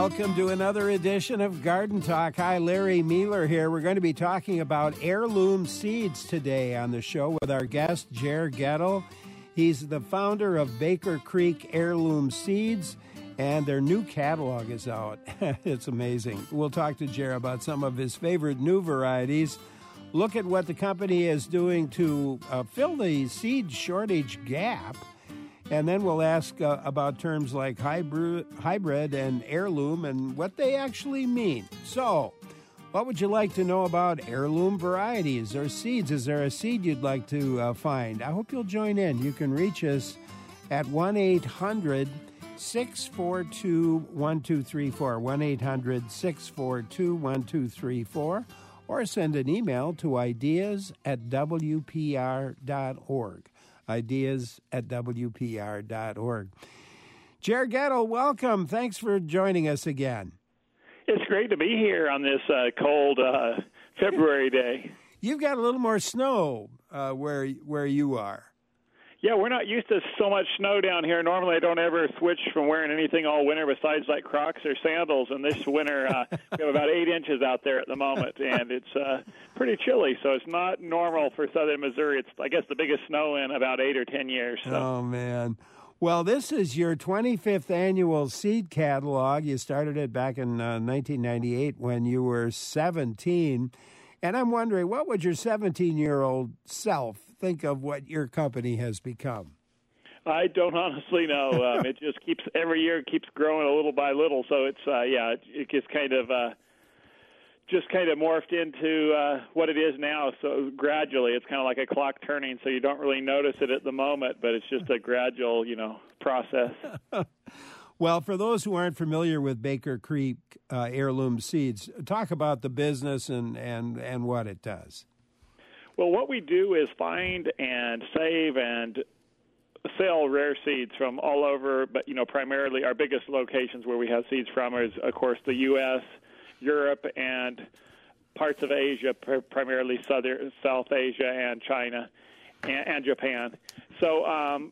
Welcome to another edition of Garden Talk. Hi, Larry Mueller here. We're going to be talking about heirloom seeds today on the show with our guest, Jer Gettle. He's the founder of Baker Creek Heirloom Seeds, and their new catalog is out. It's amazing. We'll talk to Jer about some of his favorite new varieties, look at what the company is doing to fill the seed shortage gap, and then we'll ask about terms like hybrid and heirloom and what they actually mean. So, what would you like to know about heirloom varieties or seeds? Is there a seed you'd like to find? I hope you'll join in. You can reach us at 1-800-642-1234, 1-800-642-1234, or send an email to ideas@wpr.org. ideas@wpr.org. Jer Gettle, welcome. Thanks for joining us again. It's great to be here on this cold February day. You've got a little more snow where you are. Yeah, we're not used to so much snow down here. Normally I don't ever switch from wearing anything all winter besides like Crocs or sandals. And this winter we have about 8 inches out there at the moment, and it's pretty chilly. So it's not normal for southern Missouri. It's, I guess, the biggest snow in about 8 or 10 years. So. Oh, man. Well, this is your 25th annual seed catalog. You started it back in 1998 when you were 17. And I'm wondering, what would your 17-year-old self think of what your company has become? I don't honestly know. It just every year keeps growing a little by little. So it's, it gets kind of morphed into what it is now. So gradually, it's kind of like a clock turning. So you don't really notice it at the moment, but it's just a gradual, process. Well, for those who aren't familiar with Baker Creek Heirloom Seeds, talk about the business and what it does. Well, what we do is find and save and sell rare seeds from all over, but, primarily our biggest locations where we have seeds from is, of course, the U.S., Europe, and parts of Asia, primarily South Asia and China and Japan. So,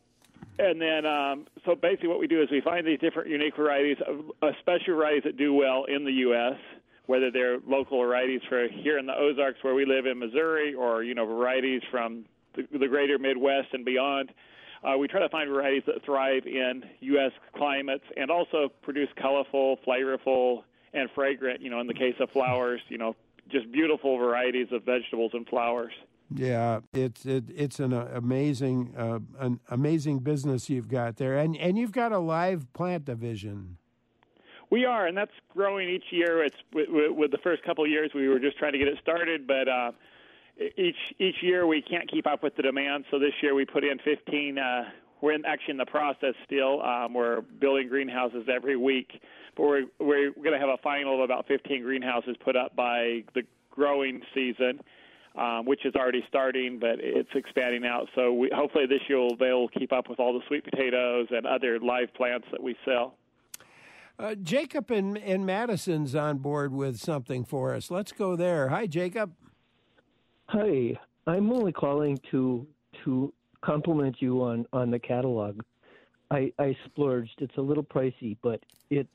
so basically what we do is we find these different unique varieties, special varieties that do well in the U.S., whether they're local varieties for here in the Ozarks where we live in Missouri or, varieties from the greater Midwest and beyond. We try to find varieties that thrive in U.S. climates and also produce colorful, flavorful, and fragrant, in the case of flowers, just beautiful varieties of vegetables and flowers. Yeah, it's an amazing business you've got there, and you've got a live plant division. We are, and that's growing each year. It's with the first couple of years we were just trying to get it started, but each year we can't keep up with the demand. So this year we put in 15. We're actually in the process still. We're building greenhouses every week, but we're going to have a final of about 15 greenhouses put up by the growing season. Which is already starting, but it's expanding out. So hopefully this year they'll keep up with all the sweet potatoes and other live plants that we sell. Jacob in Madison's on board with something for us. Let's go there. Hi, Jacob. Hi. I'm only calling to compliment you on the catalog. I splurged. It's a little pricey, but it's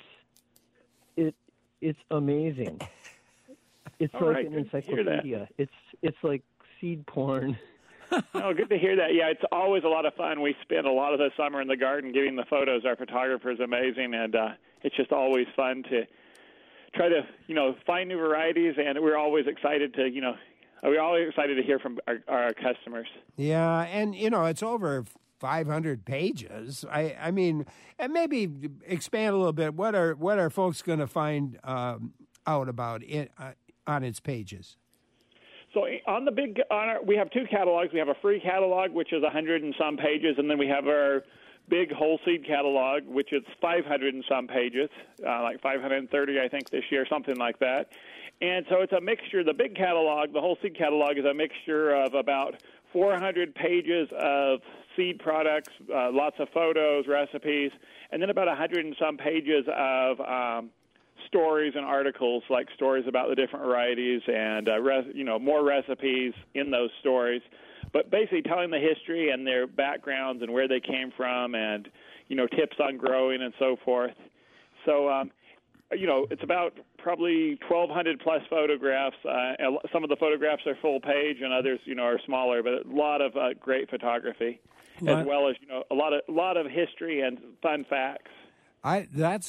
amazing. It's all like right, an encyclopedia. It's like seed porn. Oh, good to hear that. Yeah, it's always a lot of fun. We spend a lot of the summer in the garden getting the photos. Our photographer is amazing, and it's just always fun to try to, find new varieties, and we're always excited to, we're always excited to hear from our customers. Yeah, and, it's over 500 pages. I mean, and maybe expand a little bit. What are folks going to find out about it on its pages? So we have two catalogs. We have a free catalog, which is 100 and some pages, and then we have our big whole seed catalog, which is 500 and some pages, like 530, I think, this year, something like that. And so it's a mixture. The big catalog, the whole seed catalog, is a mixture of about 400 pages of seed products, lots of photos, recipes, and then about 100 and some pages of stories and articles, like stories about the different varieties and more recipes in those stories, but basically telling the history and their backgrounds and where they came from and tips on growing and so forth. So it's about probably 1,200 plus photographs. Some of the photographs are full page, and others, are smaller. But a lot of great photography, as well as a lot of history and fun facts. I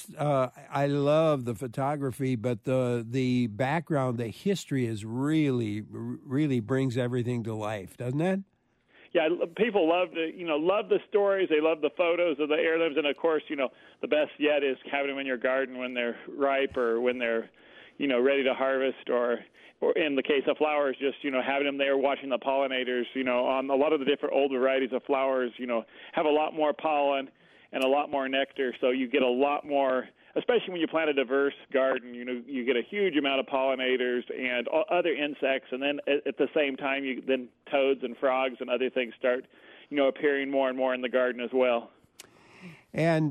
love the photography, but the background, the history is really brings everything to life, doesn't it? Yeah, people love the stories. They love the photos of the heirlooms, and of course, the best yet is having them in your garden when they're ripe or when they're, ready to harvest, or in the case of flowers, just having them there watching the pollinators. On a lot of the different old varieties of flowers, have a lot more pollen and a lot more nectar, so you get a lot more, especially when you plant a diverse garden, you get a huge amount of pollinators and other insects, and then at the same time, then toads and frogs and other things start, appearing more and more in the garden as well. And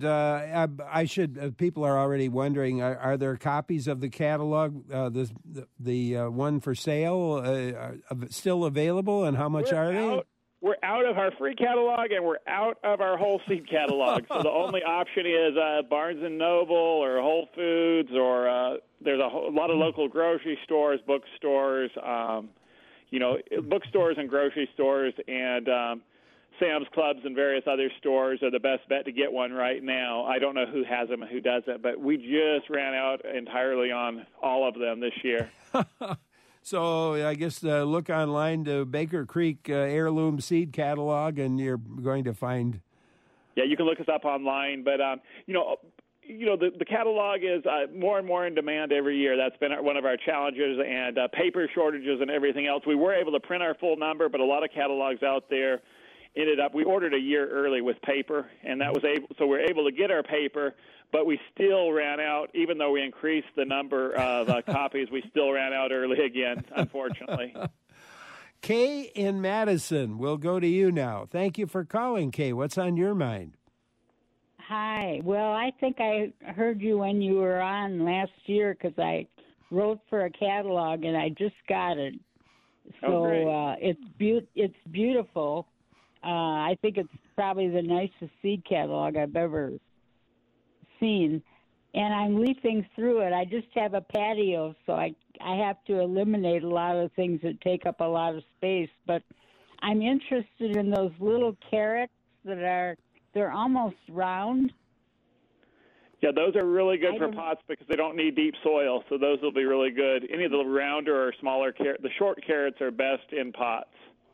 people are already wondering, are there copies of the catalog, the one for sale, still available, and how much are they? We're out of our free catalog, and we're out of our whole seed catalog. So the only option is Barnes & Noble or Whole Foods, or there's a lot of local grocery stores, bookstores, bookstores and grocery stores, and Sam's Clubs and various other stores are the best bet to get one right now. I don't know who has them and who doesn't, but we just ran out entirely on all of them this year. So I guess look online to Baker Creek Heirloom Seed Catalog, and you're going to find. Yeah, you can look us up online, but the catalog is more and more in demand every year. That's been one of our challenges, and paper shortages and everything else. We were able to print our full number, but a lot of catalogs out there we ordered a year early with paper, and so we're able to get our paper. But we still ran out, even though we increased the number of copies, we still ran out early again, unfortunately. Kay in Madison, we'll go to you now. Thank you for calling, Kay. What's on your mind? Hi. Well, I think I heard you when you were on last year because I wrote for a catalog, and I just got it. So it's beautiful. I think it's probably the nicest seed catalog I've ever seen, and I'm leafing through it. I just have a patio, so I have to eliminate a lot of things that take up a lot of space, but I'm interested in those little carrots they're almost round. Yeah, those are really good for pots because they don't need deep soil, so those will be really good. Any of the rounder or smaller the short carrots are best in pots.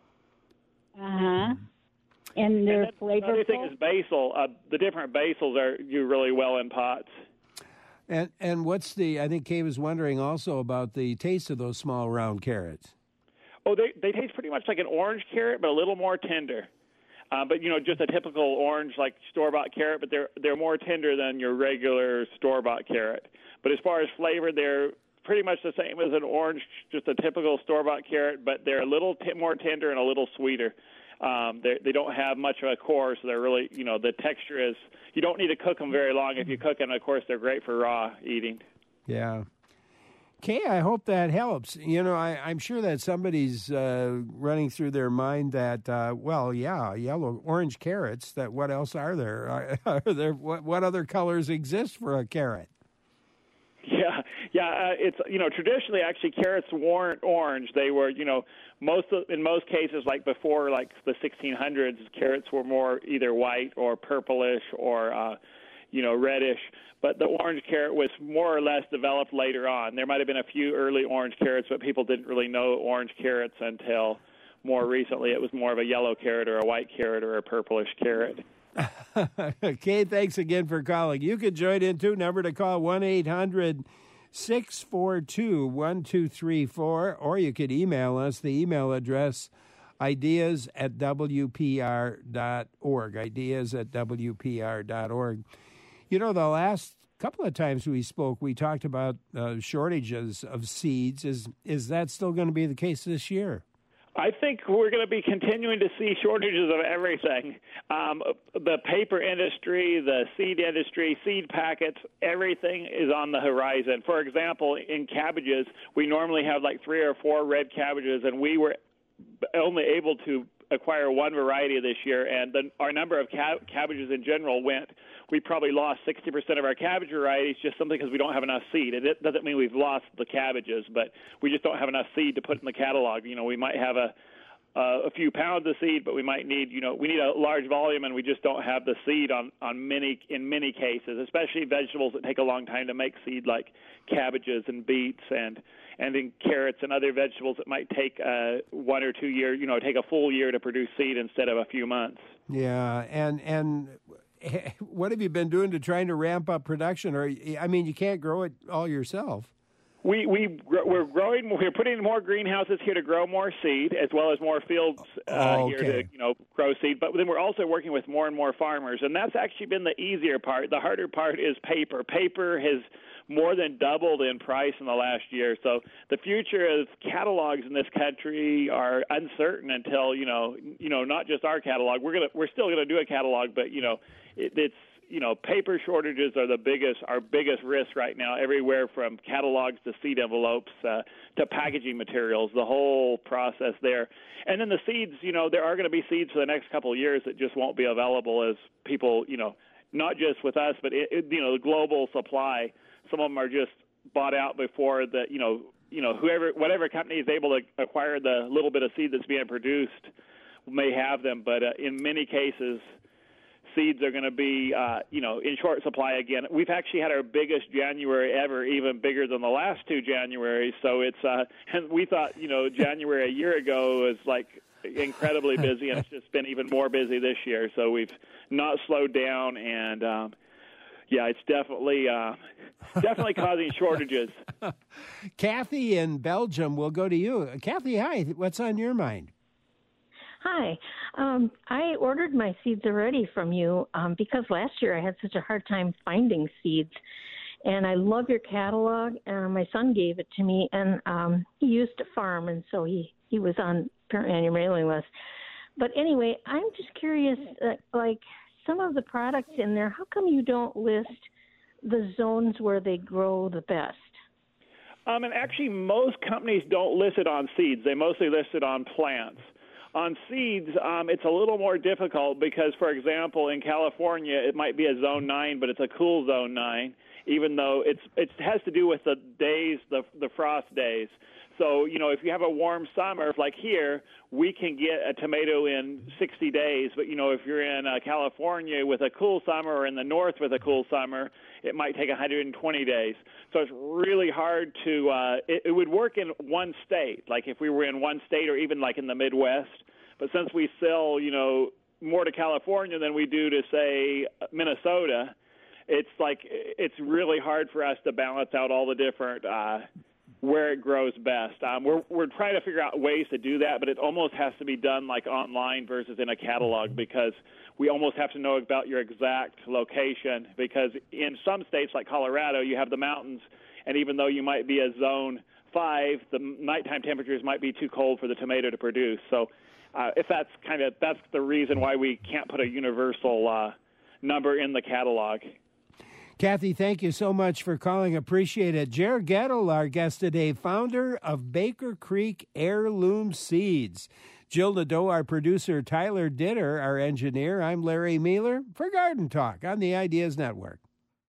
Uh-huh. And they're flavorful. Another thing is basil. The different basils do really well in pots. And what's I think Kay was wondering also about the taste of those small round carrots. Oh, they taste pretty much like an orange carrot, but a little more tender. But just a typical orange like store-bought carrot, but they're more tender than your regular store-bought carrot. But as far as flavor, they're pretty much the same as an orange, just a typical store-bought carrot, but they're a little more tender and a little sweeter. They don't have much of a core, so they're really, the texture is, you don't need to cook them very long. If you cook them, of course, they're great for raw eating. Yeah. Kay, I hope that helps. I'm sure that somebody's running through their mind that, yellow, orange carrots, that what else are there? What other colors exist for a carrot? Yeah, it's traditionally actually carrots weren't orange. They were in most cases, like before like the 1600s, carrots were more either white or purplish or reddish. But the orange carrot was more or less developed later on. There might have been a few early orange carrots, but people didn't really know orange carrots until more recently. It was more of a yellow carrot or a white carrot or a purplish carrot. Kay, thanks again for calling. You can join in too. Number to call 1-800-642-1234, or you could email us. The email address ideas@wpr.org. Ideas@wpr.org. The last couple of times we spoke, we talked about shortages of seeds. Is that still going to be the case this year? I think we're going to be continuing to see shortages of everything. The paper industry, the seed industry, seed packets, everything is on the horizon. For example, in cabbages, we normally have like 3 or 4 red cabbages, and we were only able to acquire one variety this year, and our number of cabbages in general went. We probably lost 60% of our cabbage varieties just simply because we don't have enough seed. It doesn't mean we've lost the cabbages, but we just don't have enough seed to put in the catalog. We might have a few pounds of seed, but we might need, we need a large volume, and we just don't have the seed in many cases, especially vegetables that take a long time to make seed, like cabbages and beets and then carrots and other vegetables that might take 1 or 2 years, take a full year to produce seed instead of a few months. Yeah, and what have you been doing to trying to ramp up production? Or, you can't grow it all yourself. We're growing. We're putting in more greenhouses here to grow more seed, as well as more fields here to grow seed. But then we're also working with more and more farmers, and that's actually been the easier part. The harder part is paper. Paper has more than doubled in price in the last year. So the future of catalogs in this country are uncertain until not just our catalog. We're still gonna do a catalog, but it's. Paper shortages are our biggest risk right now, everywhere from catalogs to seed envelopes to packaging materials, the whole process there. And then the seeds, there are going to be seeds for the next couple of years that just won't be available as people, not just with us, but, the global supply. Some of them are just bought out before whatever company is able to acquire the little bit of seed that's being produced may have them. But in many cases, seeds are going to be, in short supply again. We've actually had our biggest January ever, even bigger than the last two Januaries. So it's, and we thought, January a year ago was like incredibly busy, and it's just been even more busy this year. So we've not slowed down, and it's definitely causing shortages. Kathy in Belgium, we'll go to you. Kathy, hi. What's on your mind? Hi. I ordered my seeds already from you because last year I had such a hard time finding seeds. And I love your catalog. My son gave it to me, and he used to farm, and so he was on your mailing list. But anyway, I'm just curious, like some of the products in there, how come you don't list the zones where they grow the best? And actually, most companies don't list it on seeds. They mostly list it on plants. On seeds, it's a little more difficult because, for example, in California, it might be a zone 9, but it's a cool zone 9, even though it has to do with the days, the frost days. So, if you have a warm summer, like here, we can get a tomato in 60 days. But, if you're in California with a cool summer or in the north with a cool summer, it might take 120 days. So it's really hard to it would work in one state, like if we were in one state or even like in the Midwest. But since we sell, more to California than we do to, say, Minnesota, it's really hard for us to balance out all the different where it grows best. We're trying to figure out ways to do that, but it almost has to be done like online versus in a catalog because we almost have to know about your exact location because in some states like Colorado, you have the mountains, and even though you might be a zone 5, the nighttime temperatures might be too cold for the tomato to produce. So if that's the reason why we can't put a universal number in the catalog. Kathy, thank you so much for calling. Appreciate it. Jer Gettle, our guest today, founder of Baker Creek Heirloom Seeds. Jill Nadeau, our producer, Tyler Ditter, our engineer. I'm Larry Mealer for Garden Talk on the Ideas Network.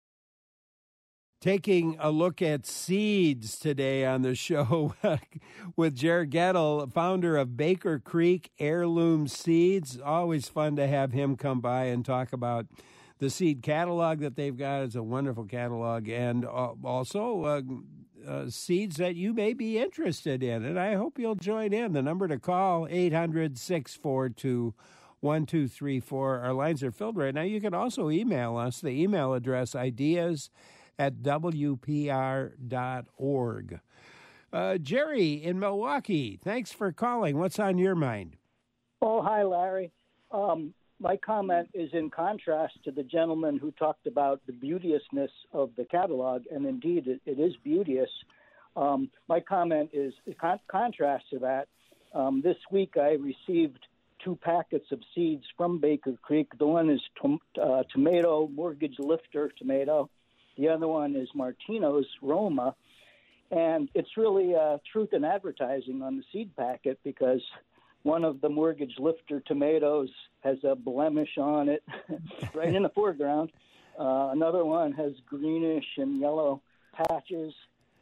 Taking a look at seeds today on the show with Jer Gettle, founder of Baker Creek Heirloom Seeds. Always fun to have him come by and talk about the seed catalog that they've got. Is a wonderful catalog, and also seeds that you may be interested in. And I hope you'll join in. The number to call, 800-642-1234. Our lines are filled right now. You can also email us. The email address, ideas@wpr.org. Jerry in Milwaukee, thanks for calling. What's on your mind? Oh, hi, Larry. My comment is in contrast to the gentleman who talked about the beauteousness of the catalog, and indeed it is beauteous. My comment is in contrast to that. This week I received 2 packets of seeds from Baker Creek. The one is tomato, Mortgage Lifter tomato. The other one is Martino's Roma. And it's really truth in advertising on the seed packet because one of the mortgage lifter tomatoes has a blemish on it right in the foreground. Another one has greenish and yellow patches.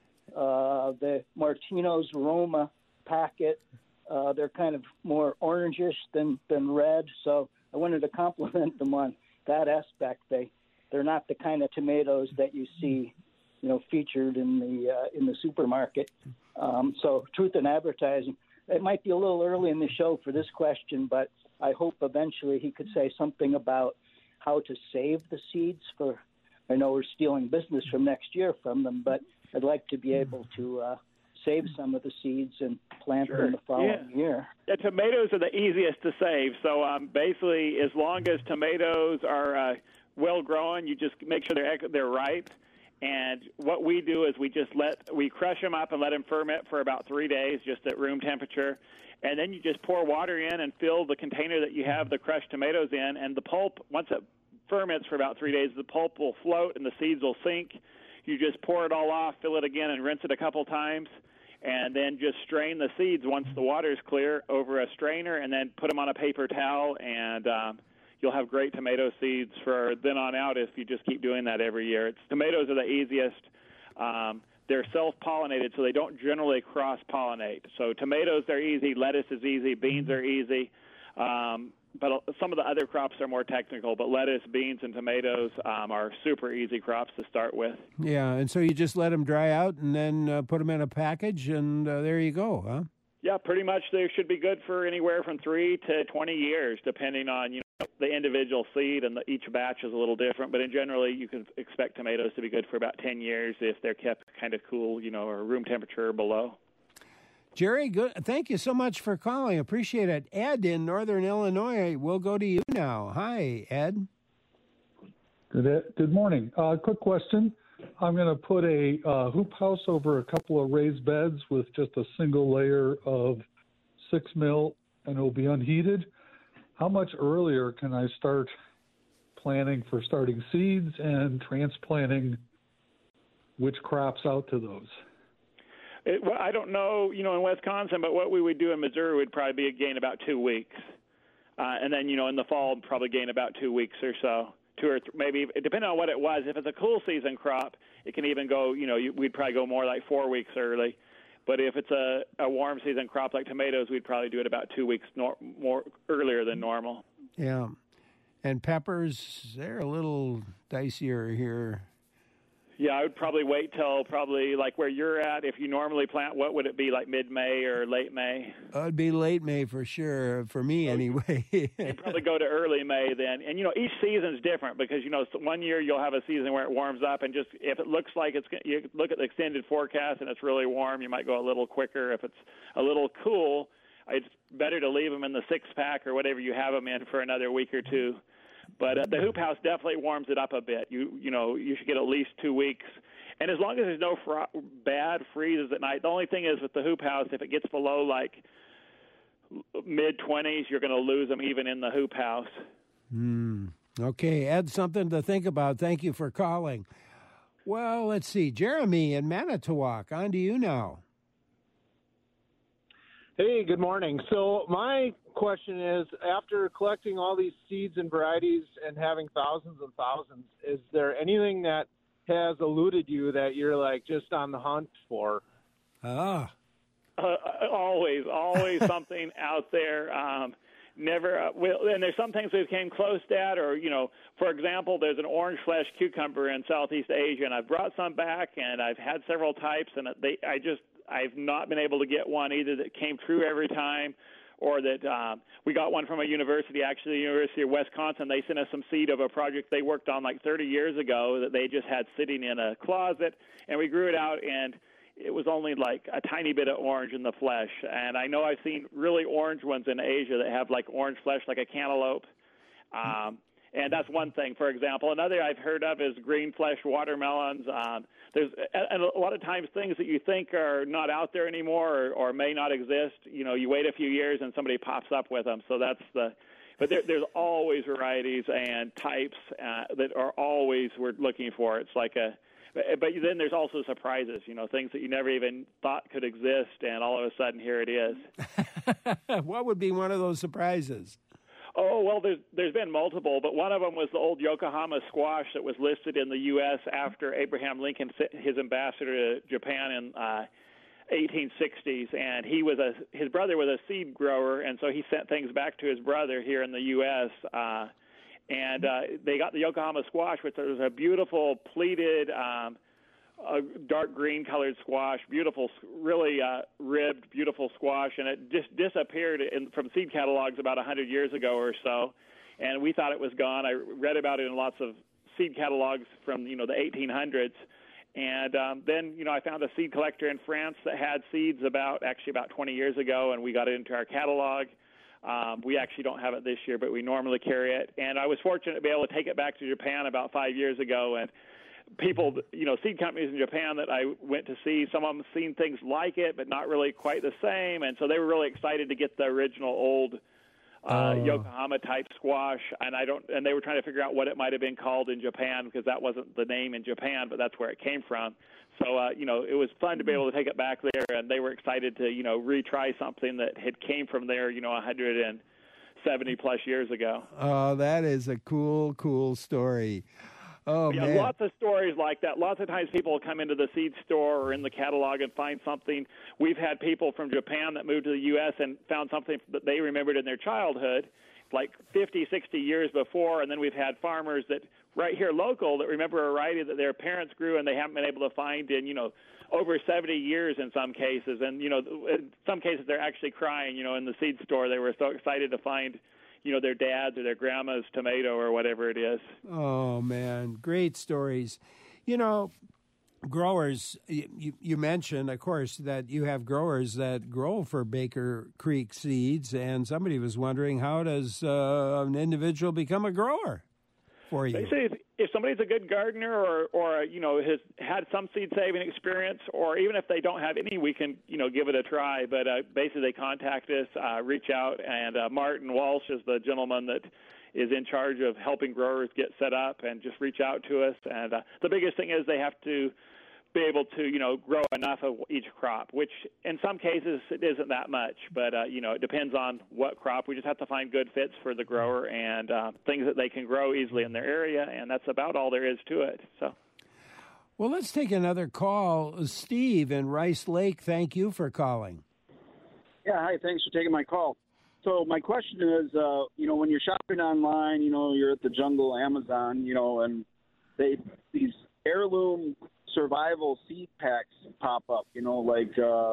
The Martino's Roma packet, they're kind of more orangish than red. So I wanted to compliment them on that aspect. They're not the kind of tomatoes that you see, featured in the supermarket. So truth in advertising. It might be a little early in the show for this question, but I hope eventually he could say something about how to save the seeds for. I know we're stealing business from next year from them, but I'd like to be able to save some of the seeds and plant them the following year. Yeah, tomatoes are the easiest to save. So basically, as long as tomatoes are well grown, you just make sure they're ripe. And what we do is we crush them up and let them ferment for about 3 days, just at room temperature. And then you just pour water in and fill the container that you have the crushed tomatoes in. And the pulp, once it ferments for about 3 days, the pulp will float and the seeds will sink. You just pour it all off, fill it again, and rinse it a couple times. And then just strain the seeds once the water is clear over a strainer, and then put them on a paper towel, and you'll have great tomato seeds for then on out if you just keep doing that every year. Tomatoes are the easiest. They're self-pollinated, so they don't generally cross-pollinate. So tomatoes are easy, lettuce is easy, beans are easy. But some of the other crops are more technical, but lettuce, beans, and tomatoes are super easy crops to start with. Yeah, and so you just let them dry out and then put them in a package, and there you go, huh? Yeah, pretty much they should be good for anywhere from 3 to 20 years, depending on the individual seed, and each batch is a little different. But in generally, you can expect tomatoes to be good for about 10 years if they're kept kind of cool, or room temperature or below. Jerry, good. Thank you so much for calling. Appreciate it. Ed in Northern Illinois, we'll go to you now. Hi, Ed. Good morning. Quick question. I'm going to put a hoop house over a couple of raised beds with just a single layer of 6 mil, and it will be unheated. How much earlier can I start planning for starting seeds and transplanting which crops out to those? Well, I don't know, in Wisconsin, but what we would do in Missouri would probably be gain about 2 weeks. And then, in the fall, probably gain about 2 weeks or so. 2 or 3, maybe, depending on what it was. If it's a cool season crop, it can even go, we'd probably go more like 4 weeks early. But if it's a warm season crop like tomatoes, we'd probably do it about 2 weeks more earlier than normal. Yeah. And peppers, they're a little dicier here. Yeah, I would probably wait till probably like where you're at. If you normally plant, what would it be, like mid-May or late May? It'd be late May for sure, for me anyway. You'd probably go to early May then. And, each season's different because, one year you'll have a season where it warms up, and just if it looks like you look at the extended forecast and it's really warm, you might go a little quicker. If it's a little cool, it's better to leave them in the 6-pack or whatever you have them in for another week or two. But the hoop house definitely warms it up a bit. You should get at least 2 weeks. And as long as there's no bad freezes at night, the only thing is with the hoop house, if it gets below like mid-20s, you're going to lose them even in the hoop house. Okay, Ed, something to think about. Thank you for calling. Well, let's see. Jeremy in Manitowoc, on to you now. Hey, good morning. So my question is, after collecting all these seeds and varieties and having thousands and thousands, is there anything that has eluded you that you're like just on the hunt for? Always something out there. Never. And there's some things we came close at, or for example, there's an orange flesh cucumber in Southeast Asia, and I've brought some back, and I've had several types, and I've not been able to get one either that came true every time, or that we got one from a university, actually the University of Wisconsin. They sent us some seed of a project they worked on like 30 years ago that they just had sitting in a closet, and we grew it out, and it was only like a tiny bit of orange in the flesh. And I know I've seen really orange ones in Asia that have like orange flesh like a cantaloupe. And that's one thing, for example. Another I've heard of is green flesh watermelons. There's and a lot of times things that you think are not out there anymore or may not exist, you wait a few years and somebody pops up with them. So but there's always varieties and types that are always we're looking for. It's like But then there's also surprises, things that you never even thought could exist, and all of a sudden here it is. What would be one of those surprises? Oh, well, there's been multiple, but one of them was the old Yokohama squash that was listed in the U.S. after Abraham Lincoln sent his ambassador to Japan in 1860s, and his brother was a seed grower, and so he sent things back to his brother here in the U.S., and they got the Yokohama squash, which was a beautiful pleated, a dark green colored squash, beautiful, really ribbed, beautiful squash, and it just disappeared from seed catalogs about 100 years ago or so, and we thought it was gone. I read about it in lots of seed catalogs from the 1800s, and then I found a seed collector in France that had seeds about 20 years ago, and we got it into our catalog. We actually don't have it this year, but we normally carry it, and I was fortunate to be able to take it back to Japan about 5 years ago, and people, seed companies in Japan that I went to see, some of them seen things like it, but not really quite the same. And so they were really excited to get the original old Yokohama type squash. And they were trying to figure out what it might have been called in Japan, because that wasn't the name in Japan, but that's where it came from. So, it was fun to be able to take it back there, and they were excited to, retry something that had came from there, 170 plus years ago. Oh, that is a cool story. Oh, yeah, man. Lots of stories like that. Lots of times people come into the seed store or in the catalog and find something. We've had people from Japan that moved to the U.S. and found something that they remembered in their childhood, like 50, 60 years before, and then we've had farmers that right here local that remember a variety that their parents grew and they haven't been able to find in, over 70 years in some cases. And, in some cases they're actually crying, in the seed store. They were so excited to find their dad's or their grandma's tomato or whatever it is. Oh, man. Great stories. Growers, you mentioned, of course, that you have growers that grow for Baker Creek seeds, and somebody was wondering, how does an individual become a grower for you? They say if somebody's a good gardener or has had some seed saving experience, or even if they don't have any, we can give it a try. But basically they contact us, reach out, and Martin Walsh is the gentleman that is in charge of helping growers get set up, and just reach out to us. And the biggest thing is they have to be able to grow enough of each crop, which in some cases it isn't that much, but it depends on what crop. We just have to find good fits for the grower and things that they can grow easily in their area, and that's about all there is to it. So, well, let's take another call. Steve in Rice Lake, thank you for calling. Yeah, hi, thanks for taking my call. So my question is, when you're shopping online, you're at the Jungle, Amazon, and these heirloom survival seed packs pop up, like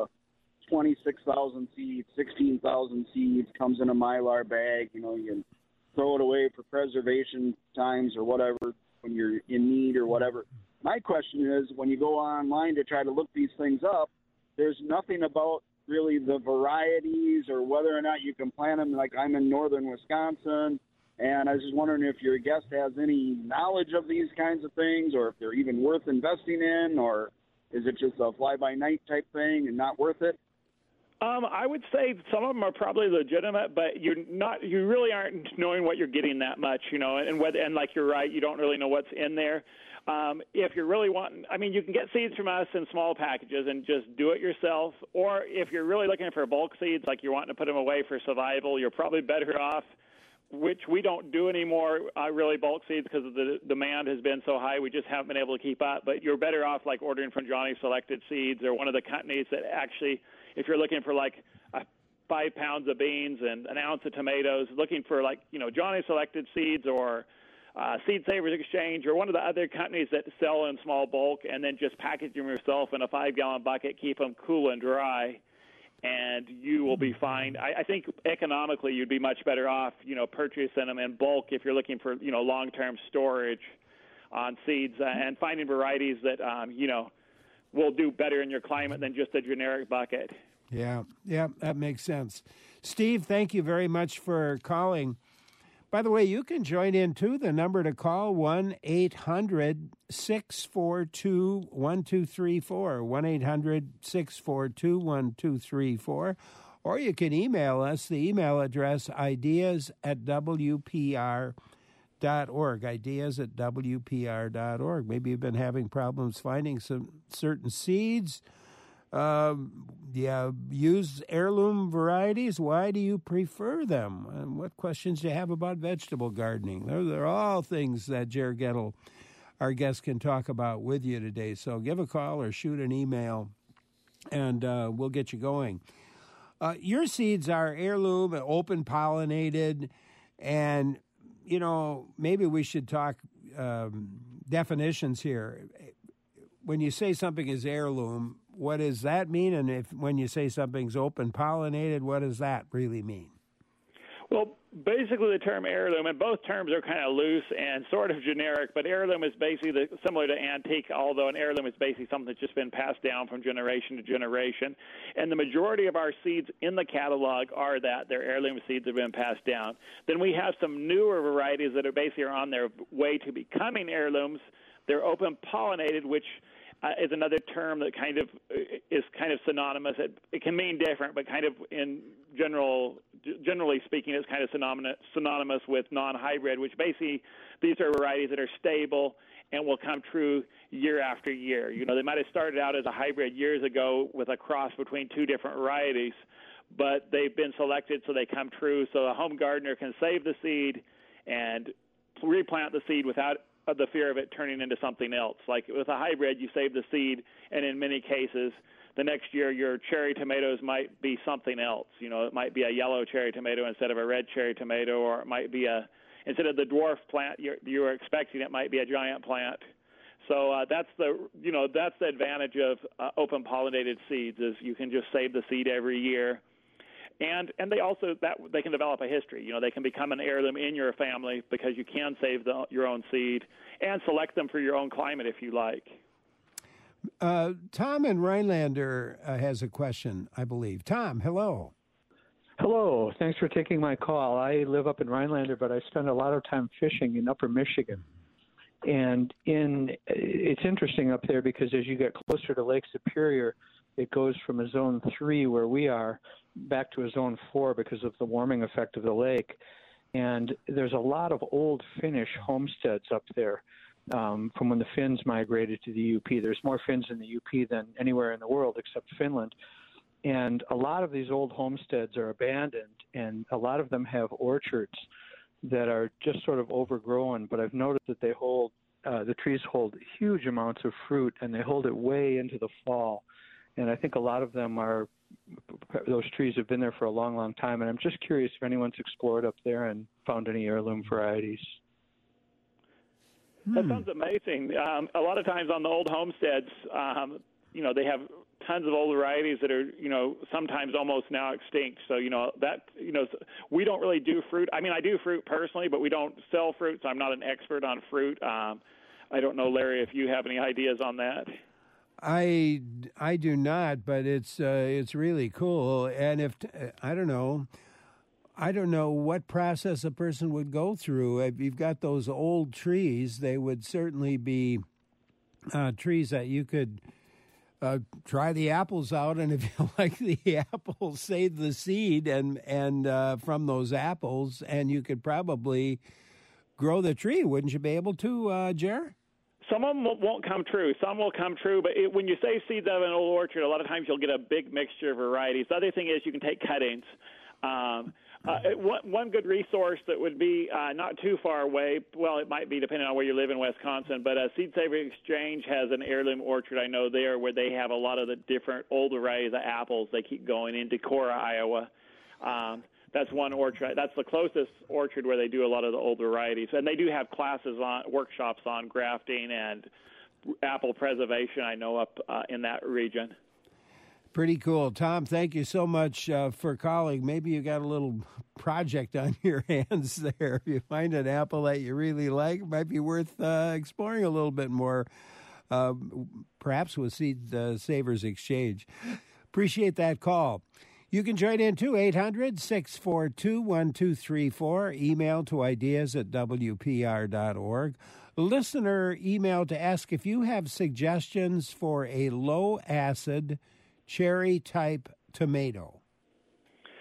26,000 seeds, 16,000 seeds, comes in a Mylar bag. You can throw it away for preservation times or whatever when you're in need or whatever. My question is, when you go online to try to look these things up, there's nothing about really the varieties or whether or not you can plant them. Like, I'm in northern Wisconsin, and I was just wondering if your guest has any knowledge of these kinds of things, or if they're even worth investing in, or is it just a fly-by-night type thing and not worth it? I would say some of them are probably legitimate, but you really aren't knowing what you're getting that much, and like you're right, you don't really know what's in there. If you're really wanting, you can get seeds from us in small packages and just do it yourself, or if you're really looking for bulk seeds, like you're wanting to put them away for survival, you're probably better off, which we don't do anymore, really bulk seeds, because the demand has been so high, we just haven't been able to keep up. But you're better off like ordering from Johnny Selected Seeds, or one of the companies that actually, if you're looking for like 5 pounds of beans and an ounce of tomatoes, looking for Johnny Selected Seeds or Seed Savers Exchange, or one of the other companies that sell in small bulk, and then just package them yourself in a 5-gallon bucket, keep them cool and dry, and you will be fine. I think economically you'd be much better off, purchasing them in bulk if you're looking for, long-term storage on seeds, and finding varieties that, will do better in your climate than just a generic bucket. Yeah, that makes sense. Steve, thank you very much for calling. By the way, you can join in, too. The number to call, 1-800-642-1234, 1-800-642-1234. Or you can email us. The email address, ideas@wpr.org. ideas at WPR.org. Maybe you've been having problems finding some certain seeds. Use heirloom varieties. Why do you prefer them? And what questions do you have about vegetable gardening? Those are all things that Jer Gettle, our guest, can talk about with you today. So give a call or shoot an email, and we'll get you going. Your seeds are heirloom, open pollinated, and maybe we should talk definitions here. When you say something is heirloom, what does that mean? And when you say something's open pollinated, what does that really mean? Well, basically the term heirloom, and both terms are kind of loose and sort of generic, but heirloom is basically similar to antique, although an heirloom is basically something that's just been passed down from generation to generation. And the majority of our seeds in the catalog are that. They're heirloom seeds that have been passed down. Then we have some newer varieties that are basically on their way to becoming heirlooms. They're open pollinated, which is another term that is kind of synonymous. It can mean different, but kind of in generally speaking, it's kind of synonymous with non-hybrid, which basically these are varieties that are stable and will come true year after year. They might have started out as a hybrid years ago with a cross between two different varieties, but they've been selected so they come true. So a home gardener can save the seed and replant the seed without the fear of it turning into something else. Like with a hybrid, you save the seed, and in many cases, the next year your cherry tomatoes might be something else. It might be a yellow cherry tomato instead of a red cherry tomato, or it might be instead of the dwarf plant you were expecting, it might be a giant plant. So that's the advantage of open pollinated seeds, is you can just save the seed every year. And they can develop a history. They can become an heirloom in your family because you can save your own seed and select them for your own climate if you like. Tom in Rhinelander has a question, I believe. Tom, hello. Hello. Thanks for taking my call. I live up in Rhinelander, but I spend a lot of time fishing in Upper Michigan. And it's interesting up there because as you get closer to Lake Superior, it goes from a zone 3 where we are back to a zone 4 because of the warming effect of the lake. And there's a lot of old Finnish homesteads up there from when the Finns migrated to the UP. There's more Finns in the UP than anywhere in the world except Finland. And a lot of these old homesteads are abandoned, and a lot of them have orchards that are just sort of overgrown. But I've noticed that the trees hold huge amounts of fruit, and they hold it way into the fall. And I think a lot of them those trees have been there for a long, long time. And I'm just curious if anyone's explored up there and found any heirloom varieties. That sounds amazing. A lot of times on the old homesteads, they have tons of old varieties that are, sometimes almost now extinct. So, we don't really do fruit. I mean, I do fruit personally, but we don't sell fruit, so I'm not an expert on fruit. I don't know, Larry, if you have any ideas on that. I do not, but it's really cool. And I don't know what process a person would go through. If you've got those old trees, they would certainly be trees that you could try the apples out, and if you like the apples, save the seed and from those apples, and you could probably grow the tree. Wouldn't you be able to, Jer? Some of them won't come true. Some will come true, but when you save seeds out of an old orchard, a lot of times you'll get a big mixture of varieties. The other thing is you can take cuttings. One good resource that would be not too far away, well, it might be depending on where you live in Wisconsin, but Seed Saver Exchange has an heirloom orchard I know there where they have a lot of the different old varieties of apples. They keep going in Decorah, Iowa. That's one orchard. That's the closest orchard where they do a lot of the old varieties. And they do have workshops on grafting and apple preservation, I know, up in that region. Pretty cool. Tom, thank you so much for calling. Maybe you got a little project on your hands there. If you find an apple that you really like, it might be worth exploring a little bit more, perhaps with Seed Savers Exchange. Appreciate that call. You can join in too, 800-642-1234. Email to ideas@wpr.org. Listener email to ask if you have suggestions for a low-acid cherry-type tomato.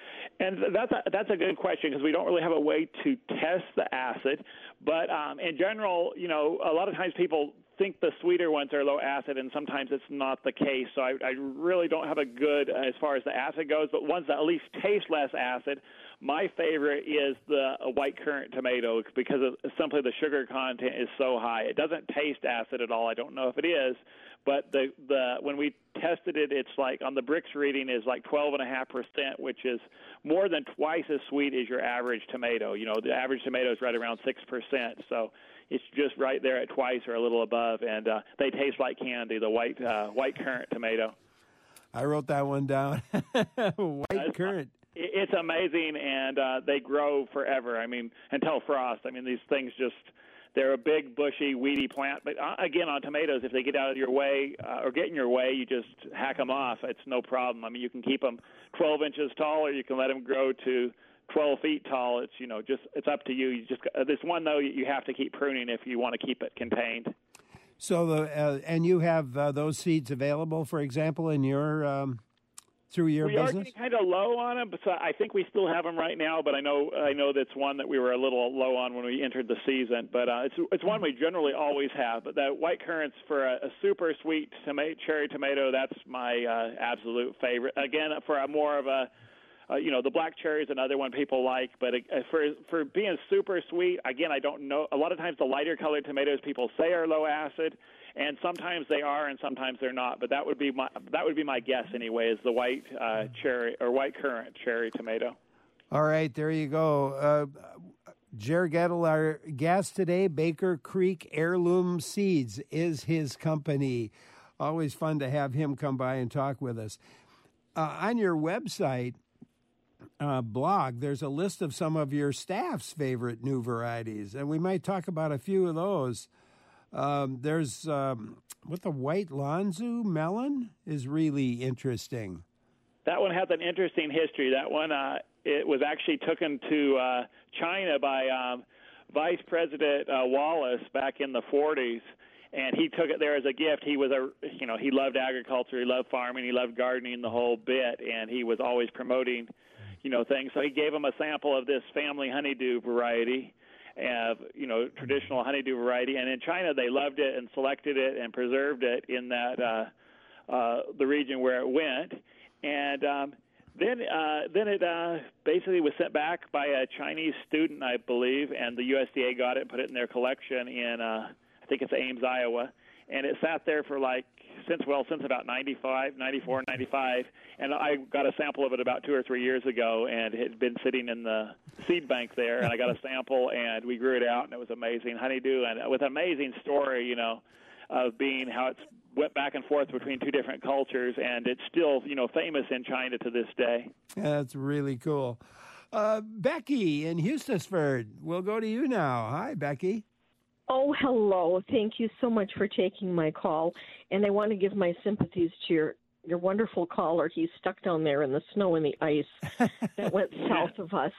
And that's a good question because we don't really have a way to test the acid. But in general, a lot of times people think the sweeter ones are low acid, and sometimes it's not the case. So I really don't have a good as far as the acid goes, but ones that at least taste less acid. My favorite is the white currant tomato because simply the sugar content is so high. It doesn't taste acid at all. I don't know if it is, but the when we tested it, it's like on the Brix reading is like 12.5%, which is more than twice as sweet as your average tomato. The average tomato is right around 6%, so it's just right there at twice or a little above, and they taste like candy. The white currant tomato. I wrote that one down. White currant. It's amazing, and they grow forever. I mean, until frost. I mean, these things they're a big, bushy, weedy plant. But again, on tomatoes, if they get out of your way or get in your way, you just hack them off. It's no problem. I mean, you can keep them 12 inches tall, or you can let them grow to 12 feet tall. It's it's up to you. You just this one though you have to keep pruning if you want to keep it contained. So and you have those seeds available, for example, in your through your business? We are getting kind of low on them, but I think we still have them right now. But I know that's one that we were a little low on when we entered the season. But it's one we generally always have. But the white currants for a super sweet cherry tomato, that's my absolute favorite. Again, for a more of a the black cherry is another one people like, but for being super sweet, again, I don't know. A lot of times the lighter colored tomatoes people say are low acid, and sometimes they are, and sometimes they're not. But that would be my guess anyway, is the white cherry or white currant cherry tomato. All right, there you go. Jer Gettle, our guest today, Baker Creek Heirloom Seeds is his company. Always fun to have him come by and talk with us. On your website blog, there's a list of some of your staff's favorite new varieties, and we might talk about a few of those. There's the white Lanzhou melon is really interesting. That one has an interesting history. That one, it was actually taken to China by Vice President Wallace back in the 40s, and he took it there as a gift. He was he loved agriculture, he loved farming, he loved gardening, the whole bit, and he was always promoting things. So he gave him a sample of this family honeydew variety, traditional honeydew variety. And in China, they loved it and selected it and preserved it in that the region where it went. And then it basically was sent back by a Chinese student, I believe, and the USDA got it and put it in their collection in I think it's Ames, Iowa. And it sat there for since about 94, 95, and I got a sample of it about 2 or 3 years ago, and it had been sitting in the seed bank there, and I got a sample, and we grew it out, and it was amazing honeydew, and with an amazing story, of being how it's went back and forth between two different cultures, and it's still, famous in China to this day. Yeah, that's really cool. Becky in Hustisford, we'll go to you now. Hi, Becky. Oh, hello. Thank you so much for taking my call. And I want to give my sympathies to your wonderful caller. He's stuck down there in the snow and the ice that went south of us.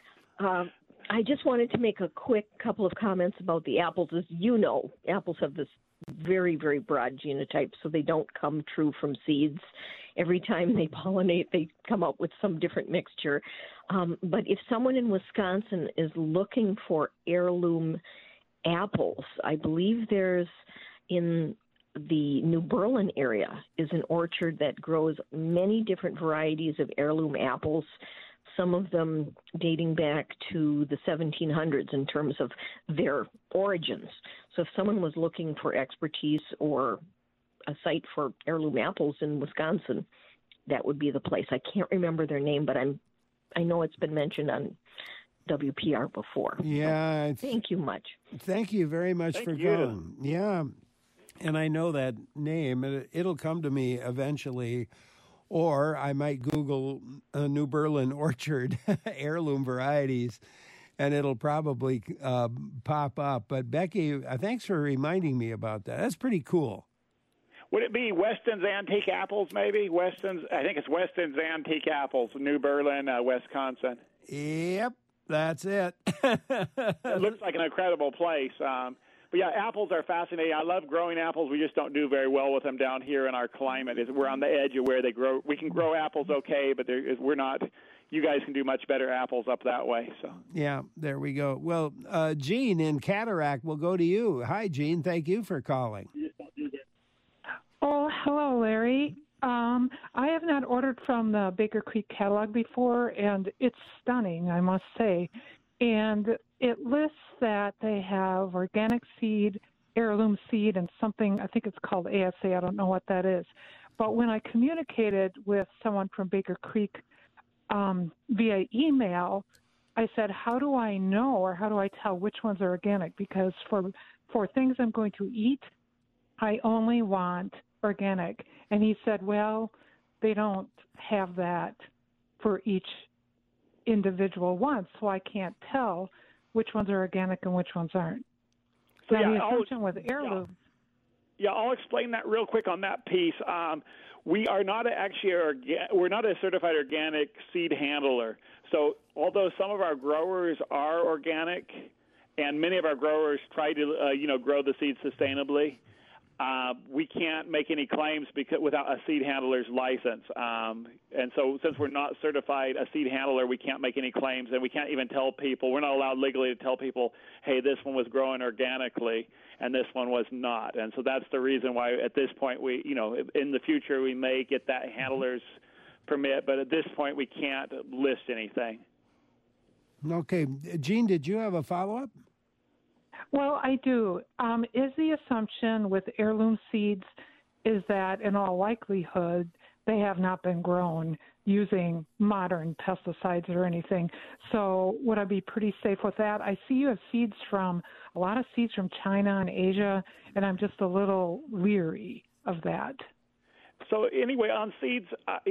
I just wanted to make a quick couple of comments about the apples. As you know, apples have this very, very broad genotype, so they don't come true from seeds. Every time they pollinate, they come up with some different mixture. But if someone in Wisconsin is looking for heirloom apples, I believe there's in the New Berlin area is an orchard that grows many different varieties of heirloom apples, some of them dating back to the 1700s in terms of their origins. So if someone was looking for expertise or a site for heirloom apples in Wisconsin, that would be the place. I can't remember their name, but I know it's been mentioned on WPR before. Yeah. So thank you much. Thank you very much for calling. Yeah. And I know that name. It'll come to me eventually. Or I might Google New Berlin orchard heirloom varieties, and it'll probably pop up. But Becky, thanks for reminding me about that. That's pretty cool. Would it be Weston's Antique Apples, maybe? I think it's Weston's Antique Apples, New Berlin, Wisconsin. Yep. That's it. It looks like an incredible place. But yeah, apples are fascinating. I love growing apples. We just don't do very well with them down here in our climate. We're on the edge of where they grow. We can grow apples okay, but we're not you guys can do much better apples up that way. So yeah, there we go. Well, Gene in Cataract, we'll go to you. Hi, Gene. Thank you for calling. Oh, hello, Larry. I have not ordered from the Baker Creek catalog before, and it's stunning, I must say. And it lists that they have organic seed, heirloom seed, and something, I think it's called ASA. I don't know what that is. But when I communicated with someone from Baker Creek via email, I said, how do I know or how do I tell which ones are organic? Because for things I'm going to eat, I only want organic. And he said, well, they don't have that for each individual one, so I can't tell which ones are organic and which ones aren't. So now, the assumption with heirloom. Yeah, I'll explain that real quick on that piece. We are not we're not a certified organic seed handler. So although some of our growers are organic, and many of our growers try to grow the seed sustainably, we can't make any claims without a seed handler's license. And so since we're not certified a seed handler, we can't make any claims, and we can't even tell people, we're not allowed legally to tell people, hey, this one was growing organically and this one was not. And so that's the reason why at this point we, in the future we may get that handler's permit, but at this point we can't list anything. Okay. Gene, did you have a follow-up? Well, I do. Is the assumption with heirloom seeds is that in all likelihood they have not been grown using modern pesticides or anything. So would I be pretty safe with that? I see you have a lot of seeds from China and Asia, and I'm just a little leery of that. So anyway, on seeds,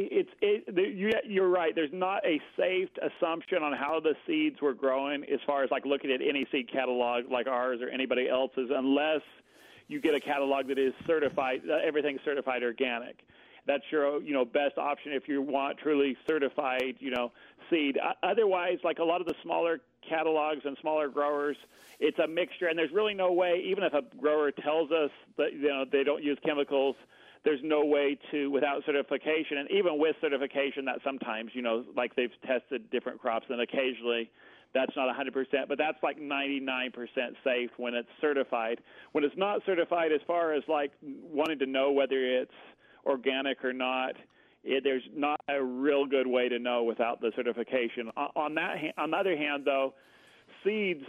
you're right. There's not a safe assumption on how the seeds were growing as far as like looking at any seed catalog like ours or anybody else's, unless you get a catalog that is certified, everything's certified organic. That's your best option if you want truly certified seed. Otherwise, like a lot of the smaller catalogs and smaller growers, it's a mixture, and there's really no way, even if a grower tells us that they don't use chemicals, there's no way to, without certification, and even with certification, that sometimes, like they've tested different crops, and occasionally that's not 100%, but that's like 99% safe when it's certified. When it's not certified, as far as like wanting to know whether it's organic or not, there's not a real good way to know without the certification. On the other hand, though, seeds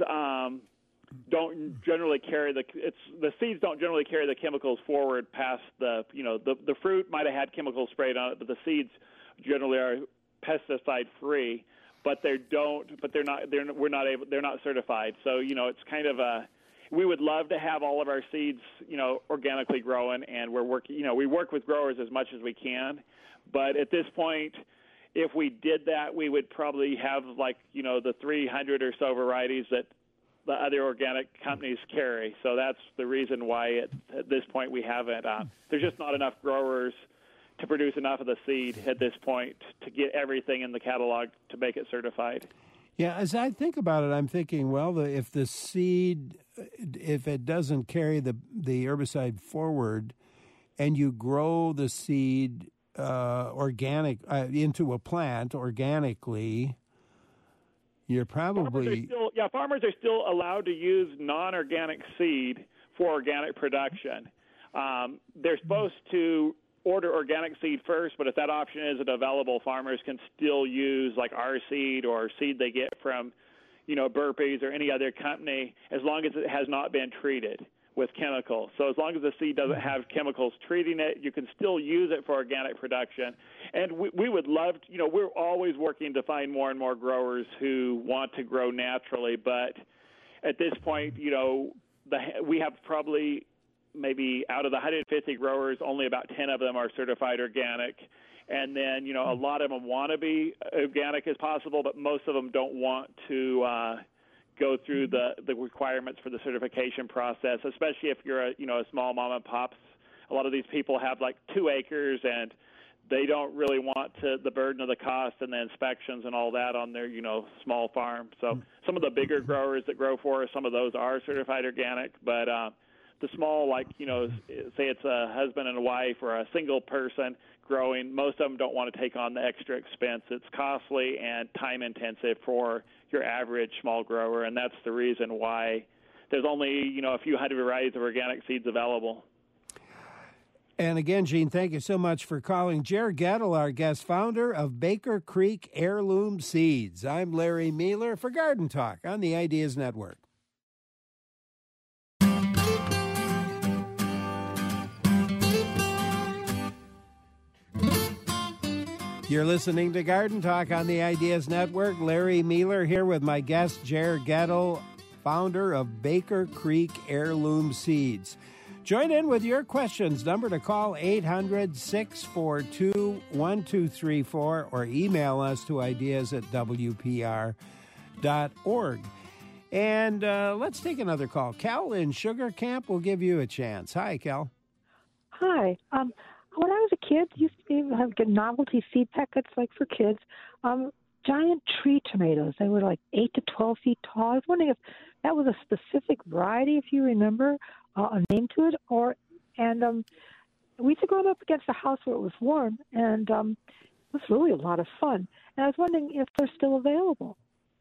don't generally carry the seeds don't generally carry the chemicals forward past the fruit might have had chemicals sprayed on it, but the seeds generally are pesticide free, but they're not certified. So it's kind of we would love to have all of our seeds organically growing, and we're working we work with growers as much as we can, but at this point, if we did that, we would probably have the 300 or so varieties that the other organic companies carry. So that's the reason why at this point we haven't. There's just not enough growers to produce enough of the seed at this point to get everything in the catalog to make it certified. Yeah, as I think about it, I'm thinking, well, if the seed, if it doesn't carry the herbicide forward and you grow the seed organic into a plant organically, you're probably... Farmers are still allowed to use non-organic seed for organic production. They're supposed to order organic seed first, but if that option isn't available, farmers can still use like our seed or seed they get from, Burpees or any other company, as long as it has not been treated with chemicals. So as long as the seed doesn't have chemicals treating it, you can still use it for organic production. And we would love to, we're always working to find more and more growers who want to grow naturally. But at this point, we have probably maybe out of the 150 growers, only about 10 of them are certified organic. And then, a lot of them want to be organic as possible, but most of them don't want to go through the requirements for the certification process, especially if you're a small mom and pops. A lot of these people have like 2 acres, and they don't really want the burden of the cost and the inspections and all that on their small farm. So some of the bigger growers that grow for us, some of those are certified organic, but the small, like, say it's a husband and a wife or a single person growing, most of them don't want to take on the extra expense. It's costly and time intensive for your average small grower, and that's the reason why there's only, a few hundred varieties of organic seeds available. And again, Gene, thank you so much for calling. Jer Gettle, our guest, founder of Baker Creek Heirloom Seeds. I'm Larry Mealer for Garden Talk on the Ideas Network. You're listening to Garden Talk on the Ideas Network. Larry Mealer here with my guest, Jer Gettle, founder of Baker Creek Heirloom Seeds. Join in with your questions. Number to call, 800-642-1234, or email us to ideas@wpr.org. And let's take another call. Cal in Sugar Camp will give you a chance. Hi, Cal. Hi. When I was a kid, used to be able to get novelty seed packets like for kids. Giant tree tomatoes. They were like 8 to 12 feet tall. I was wondering if that was a specific variety, if you remember, a name to it, we used to go up against a house where it was warm, and it was really a lot of fun. And I was wondering if they're still available.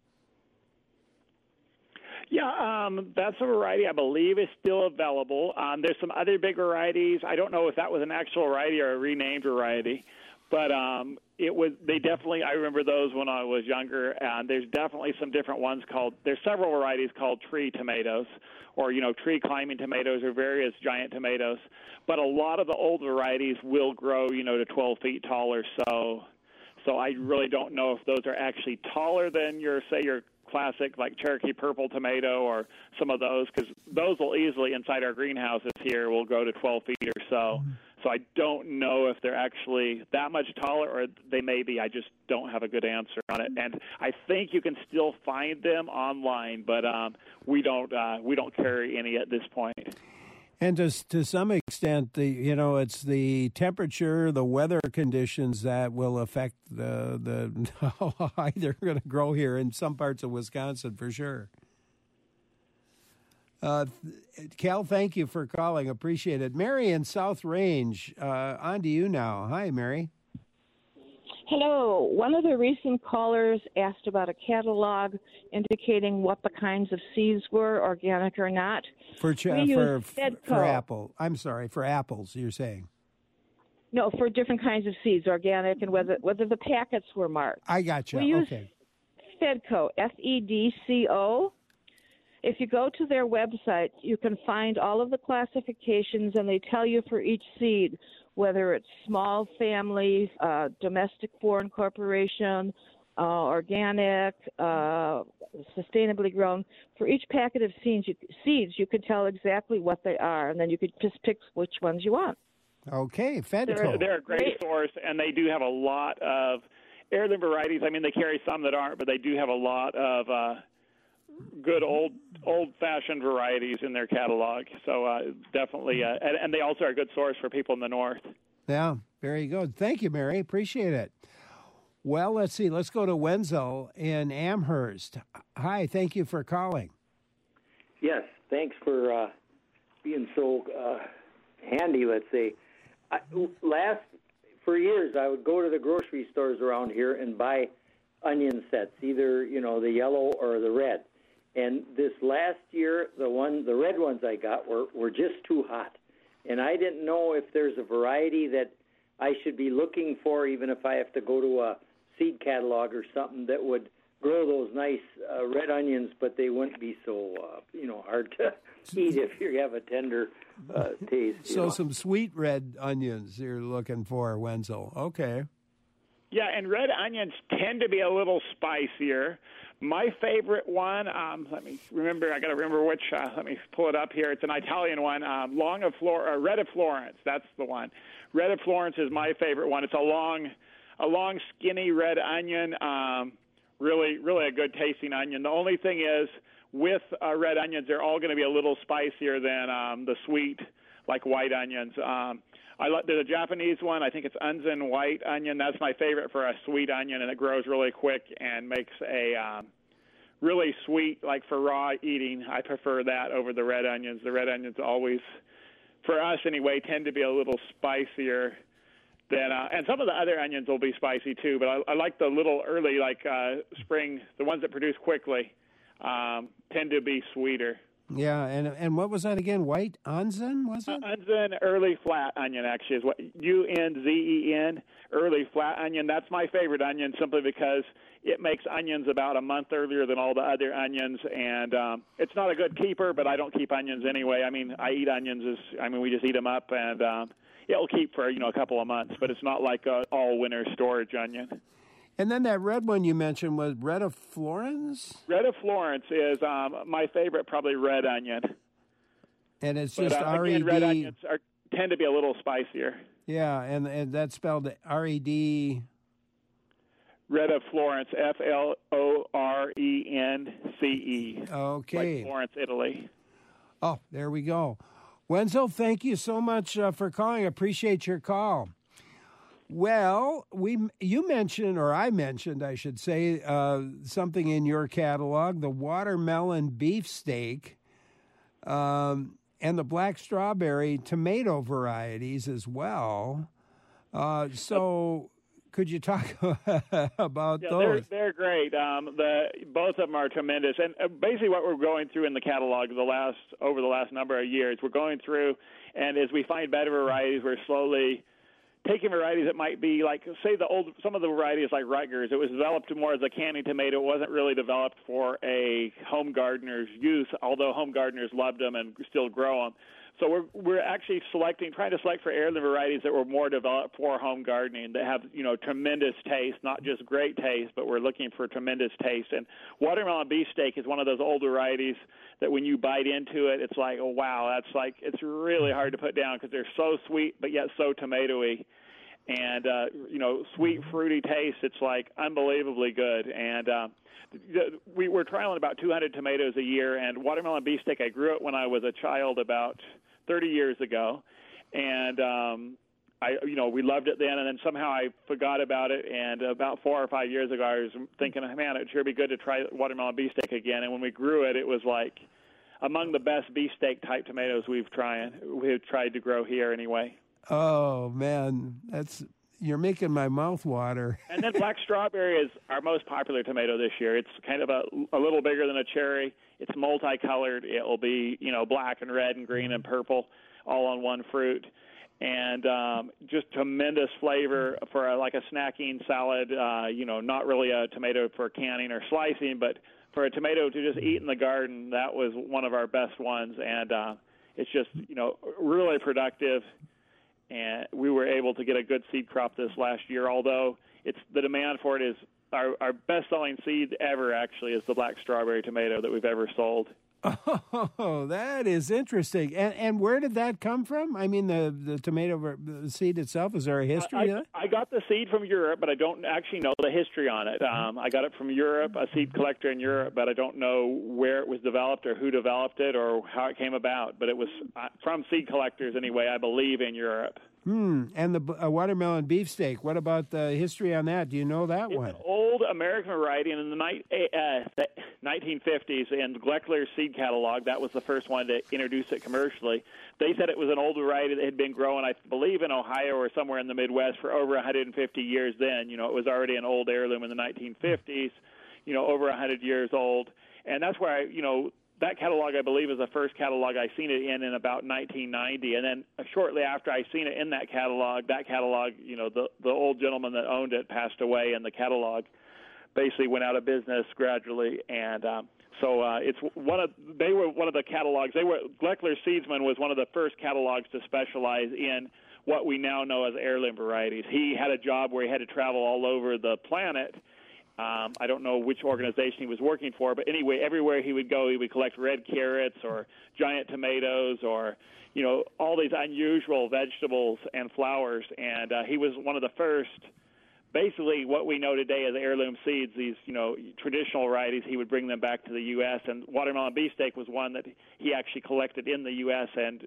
Yeah, that's a variety I believe is still available. There's some other big varieties. I don't know if that was an actual variety or a renamed variety, but they definitely, I remember those when I was younger, and there's definitely some different ones there's several varieties called tree tomatoes, or, tree climbing tomatoes, or various giant tomatoes. But a lot of the old varieties will grow, to 12 feet tall or so. So I really don't know if those are actually taller than your classic, like Cherokee purple tomato or some of those, because those will easily, inside our greenhouses here, will grow to 12 feet or so. So I don't know if they're actually that much taller, or they may be. I just don't have a good answer on it. And I think you can still find them online, but we don't carry any at this point. And to some extent, it's the temperature, the weather conditions that will affect how high they're going to grow here in some parts of Wisconsin, for sure. Cal, thank you for calling. Appreciate it. Mary in South Range, on to you now. Hi, Mary. Hello. One of the recent callers asked about a catalog indicating what the kinds of seeds were, organic or not. For apple. I'm sorry, for apples, you're saying. No, for different kinds of seeds, organic, and whether the packets were marked. I got you. We use okay. Fedco, Fedco. If you go to their website, you can find all of the classifications, and they tell you for each seed whether it's small family, domestic foreign corporation, organic, sustainably grown. For each packet of seeds, you can tell exactly what they are, and then you could just pick which ones you want. Okay, Fedco. They're a great source, and they do have a lot of heirloom varieties. I mean, they carry some that aren't, but they do have a lot of good old-fashioned varieties in their catalog. So definitely, and they also are a good source for people in the north. Yeah, very good. Thank you, Mary. Appreciate it. Well, let's see. Let's go to Wenzel in Amherst. Hi, thank you for calling. Yes, thanks for being so handy, let's say. For years, I would go to the grocery stores around here and buy onion sets, either, the yellow or the red. And this last year, the red ones I got were just too hot. And I didn't know if there's a variety that I should be looking for, even if I have to go to a seed catalog or something that would grow those nice red onions, but they wouldn't be so, hard to eat if you have a tender taste. So some sweet red onions you're looking for, Wenzel. Okay. Yeah, and red onions tend to be a little spicier. My favorite one, let me remember. I got to remember which. Let me pull it up here. It's an Italian one, Red of Florence. That's the one. Red of Florence is my favorite one. It's a long, skinny red onion. Really, really a good tasting onion. The only thing is, with red onions, they're all going to be a little spicier than the sweet, like white onions. There's a Japanese one. I think it's Unzen white onion. That's my favorite for a sweet onion, and it grows really quick and makes a really sweet, like for raw eating, I prefer that over the red onions. The red onions always, for us anyway, tend to be a little spicier than, and some of the other onions will be spicy too, but I like the little early, like spring, the ones that produce quickly, tend to be sweeter. Yeah, and what was that again? White Anzen, was it? Anzen early flat onion, actually, is what Unzen, early flat onion. That's my favorite onion simply because it makes onions about a month earlier than all the other onions, and it's not a good keeper, but I don't keep onions anyway. I mean, I eat onions, we just eat them up, and it'll keep for, a couple of months, but it's not like an all-winter storage onion. And then that red one you mentioned was Red of Florence? Red of Florence is my favorite, probably red onion. And it's just R-E-D. Again, red onions tend to be a little spicier. Yeah, and that's spelled R-E-D. Red of Florence, Florence. Okay. Like Florence, Italy. Oh, there we go. Wenzel, thank you so much for calling. I appreciate your call. Well, you mentioned, or I mentioned, I should say, something in your catalog, the watermelon beefsteak and the black strawberry tomato varieties as well. So could you talk about those? They're great. Both of them are tremendous. And basically what we're going through in the catalog over the last number of years, we're going through, and as we find better varieties, we're slowly taking varieties that might be like, say, some of the varieties like Rutgers. It was developed more as a canning tomato. It wasn't really developed for a home gardener's use, although home gardeners loved them and still grow them. So we're actually trying to select for heirloom varieties that were more developed for home gardening, that have, tremendous taste, not just great taste, but we're looking for tremendous taste. And watermelon beefsteak is one of those old varieties that when you bite into it, it's like, oh, wow, it's really hard to put down because they're so sweet but yet so tomatoey. And, sweet, fruity taste, it's like unbelievably good. And we're trialing about 200 tomatoes a year. And watermelon beefsteak, I grew it when I was a child about 30 years ago. And, we loved it then. And then somehow I forgot about it. And about 4 or 5 years ago, I was thinking, man, it'd sure be good to try watermelon beefsteak again. And when we grew it, it was like among the best beefsteak type tomatoes we've tried to grow here anyway. Oh, man, you're making my mouth water. And then black strawberry is our most popular tomato this year. It's kind of a little bigger than a cherry. It's multicolored. It will be, black and red and green and purple all on one fruit. And just tremendous flavor for like a snacking salad, not really a tomato for canning or slicing, but for a tomato to just eat in the garden, that was one of our best ones. And it's just, really productive. And we were able to get a good seed crop this last year, although the demand for it is our best-selling seed ever, actually, is the black strawberry tomato that we've ever sold. Oh, that is interesting. And where did that come from? I mean, the tomato seed itself, is there a history of it? I got the seed from Europe, but I don't actually know the history on it. I got it from Europe, a seed collector in Europe, but I don't know where it was developed or who developed it or how it came about. But it was from seed collectors anyway, I believe, in Europe. And the watermelon beefsteak, what about the history on that? Do you know that one? It's an old American variety, and in the 1950s, in Gleckler's seed catalog, that was the first one to introduce it commercially. They said it was an old variety that had been growing, I believe, in Ohio or somewhere in the Midwest for over 150 years then. It was already an old heirloom in the 1950s, over 100 years old. And that's where that catalog, I believe, is the first catalog I seen it in about 1990. And then shortly after I seen it in that catalog, the old gentleman that owned it passed away, and the catalog basically went out of business gradually. And it's they were one of the catalogs. Gleckler Seedsman was one of the first catalogs to specialize in what we now know as heirloom varieties. He had a job where he had to travel all over the planet. I don't know which organization he was working for, but anyway, everywhere he would go, he would collect red carrots or giant tomatoes or, all these unusual vegetables and flowers. And he was one of the first, basically what we know today as heirloom seeds, these, traditional varieties, he would bring them back to the U.S. And watermelon beefsteak was one that he actually collected in the U.S. and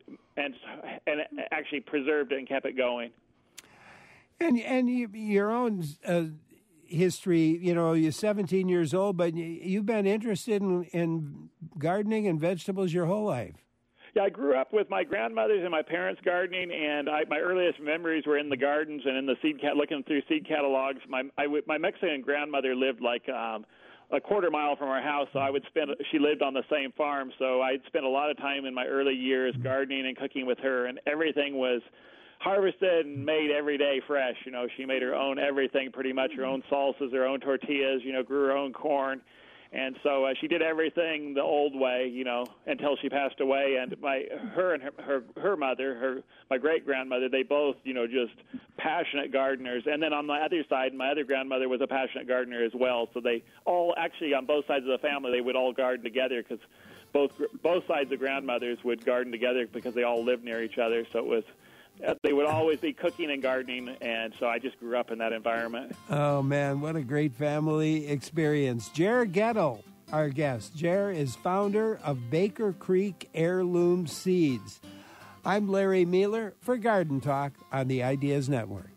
actually preserved it and kept it going. And your own history. You know, you're 17 years old, but you've been interested in gardening and vegetables your whole life. Yeah, I grew up with my grandmothers and my parents gardening, and my earliest memories were in the gardens and in the looking through seed catalogs. My Mexican grandmother lived like a quarter mile from our house, so she lived on the same farm, so I'd spent a lot of time in my early years gardening and cooking with her, and everything was harvested and made every day fresh. You know, she made her own everything, pretty much her own salsas, her own tortillas, you know, grew her own corn. And so she did everything the old way, you know, until she passed away. And her mother, my great-grandmother, they both, you know, just passionate gardeners. And then on the other side, my other grandmother was a passionate gardener as well. So they all, actually on both sides of the family, they would all garden together because both sides of grandmothers would garden together because they all lived near each other. So it was, they would always be cooking and gardening, and so I just grew up in that environment. Oh, man, what a great family experience. Jer Gettle, our guest. Jer is founder of Baker Creek Heirloom Seeds. I'm Larry Mealer for Garden Talk on the Ideas Network.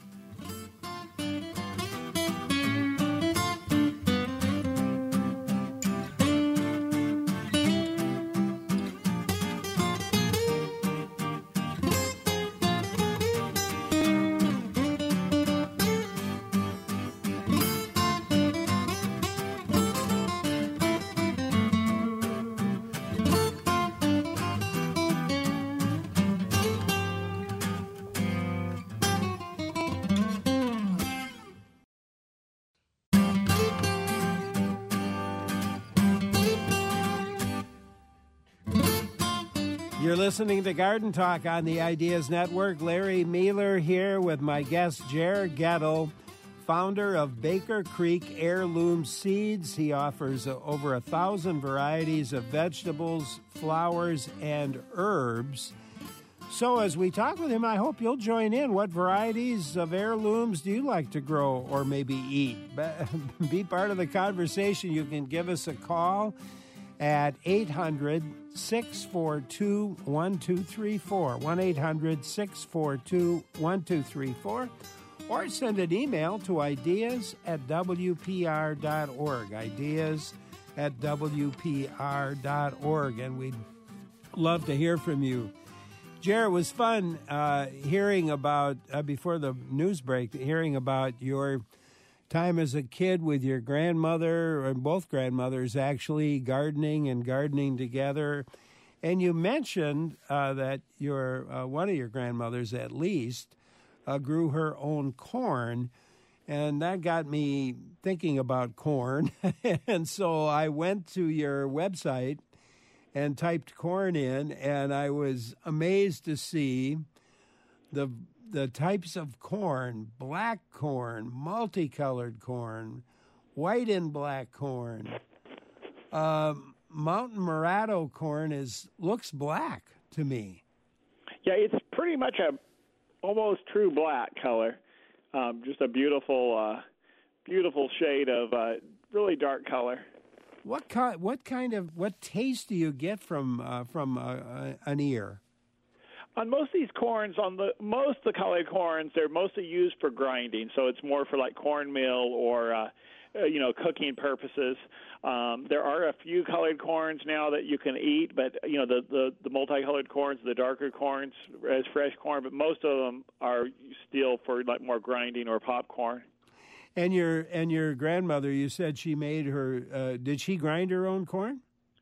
You're listening to Garden Talk on the Ideas Network. Larry Mealer here with my guest, Jer Gettle, founder of Baker Creek Heirloom Seeds. He offers over 1,000 varieties of vegetables, flowers, and herbs. So as we talk with him, I hope you'll join in. What varieties of heirlooms do you like to grow or maybe eat? Be part of the conversation. You can give us a call at 800-642-1234, 1-800-642-1234, or send an email to ideas@wpr.org, ideas@wpr.org, and we'd love to hear from you. Jer, it was fun hearing about, before the news break, hearing about your time as a kid with your grandmother, and both grandmothers actually gardening together. And you mentioned that your one of your grandmothers, at least, grew her own corn, and that got me thinking about corn. And so I went to your website and typed corn in, and I was amazed to see the types of corn: black corn, multicolored corn, white and black corn. Mountain Murado corn looks black to me. Yeah, it's pretty much a almost true black color. Just a beautiful shade of really dark color. What taste do you get from an ear? On most of these corns, most of the colored corns, they're mostly used for grinding, so it's more for like cornmeal or cooking purposes. There are a few colored corns now that you can eat, but the multicolored corns, the darker corns as fresh corn, but most of them are still for like more grinding or popcorn. And your grandmother, you said she made her. Did she grind her own corn?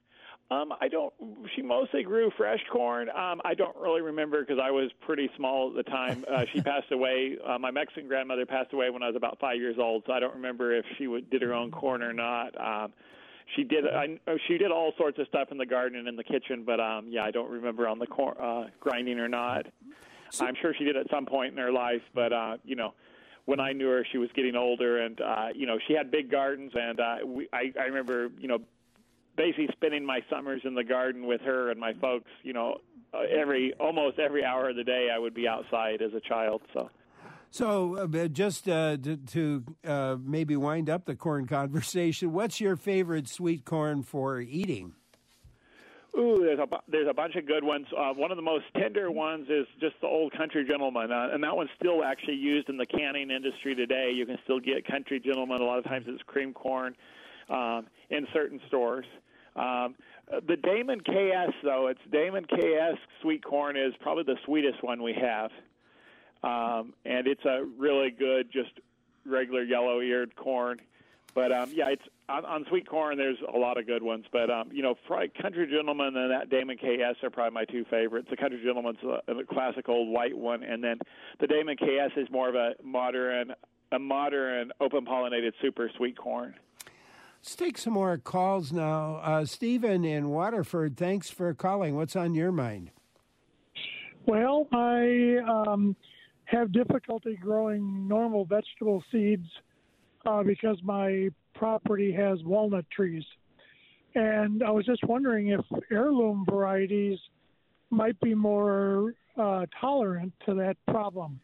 She mostly grew fresh corn. I don't really remember because I was pretty small at the time. She passed away. My Mexican grandmother passed away when I was about 5 years old, so I don't remember if she did her own corn or not. She did. She did all sorts of stuff in the garden and in the kitchen, but I don't remember on the grinding or not. I'm sure she did at some point in her life, but when I knew her, she was getting older, and she had big gardens, and I remember basically spending my summers in the garden with her and my folks. Almost every hour of the day I would be outside as a child. So just to maybe wind up the corn conversation, what's your favorite sweet corn for eating? Ooh, there's a bunch of good ones. One of the most tender ones is just the Old Country Gentleman, and that one's still actually used in the canning industry today. You can still get Country Gentleman. A lot of times it's cream corn in certain stores. The Damon KS, though, it's Damon KS sweet corn is probably the sweetest one we have, and it's a really good, just regular yellow-eared corn. But it's on sweet corn. There's a lot of good ones, but probably Country Gentleman and that Damon KS are probably my two favorites. The Country Gentleman's a classic old white one, and then the Damon KS is more of a modern open pollinated super sweet corn. Let's take some more calls now. Stephen in Waterford, thanks for calling. What's on your mind? Well, I have difficulty growing normal vegetable seeds because my property has walnut trees. And I was just wondering if heirloom varieties might be more tolerant to that problem.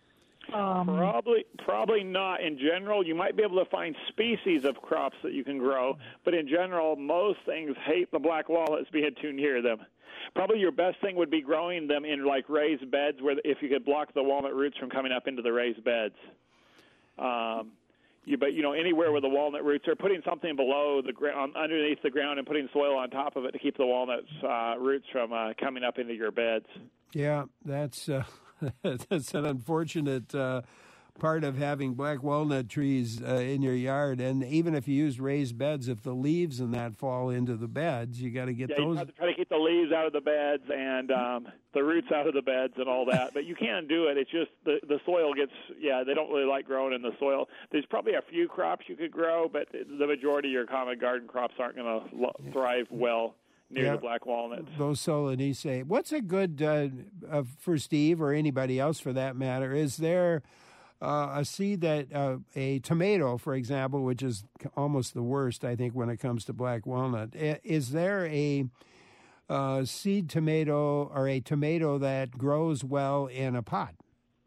Probably not. In general, you might be able to find species of crops that you can grow, but in general, most things hate the black walnuts being too near them. Probably your best thing would be growing them in like raised beds, where if you could block the walnut roots from coming up into the raised beds. But anywhere where the walnut roots are, putting something below the ground, underneath the ground, and putting soil on top of it to keep the walnuts roots from coming up into your beds. Yeah, that's that's an unfortunate part of having black walnut trees in your yard. And even if you use raised beds, if the leaves and that fall into the beds, you got to get those. You have to try to keep the leaves out of the beds and the roots out of the beds and all that. But you can do it. It's just the soil gets, they don't really like growing in the soil. There's probably a few crops you could grow, but the majority of your common garden crops aren't going to thrive well near the black walnuts. Those Solanaceae. What's a good, for Steve or anybody else for that matter, is there a seed that, a tomato, for example, which is almost the worst, I think, when it comes to black walnut, is there a seed tomato or a tomato that grows well in a pot?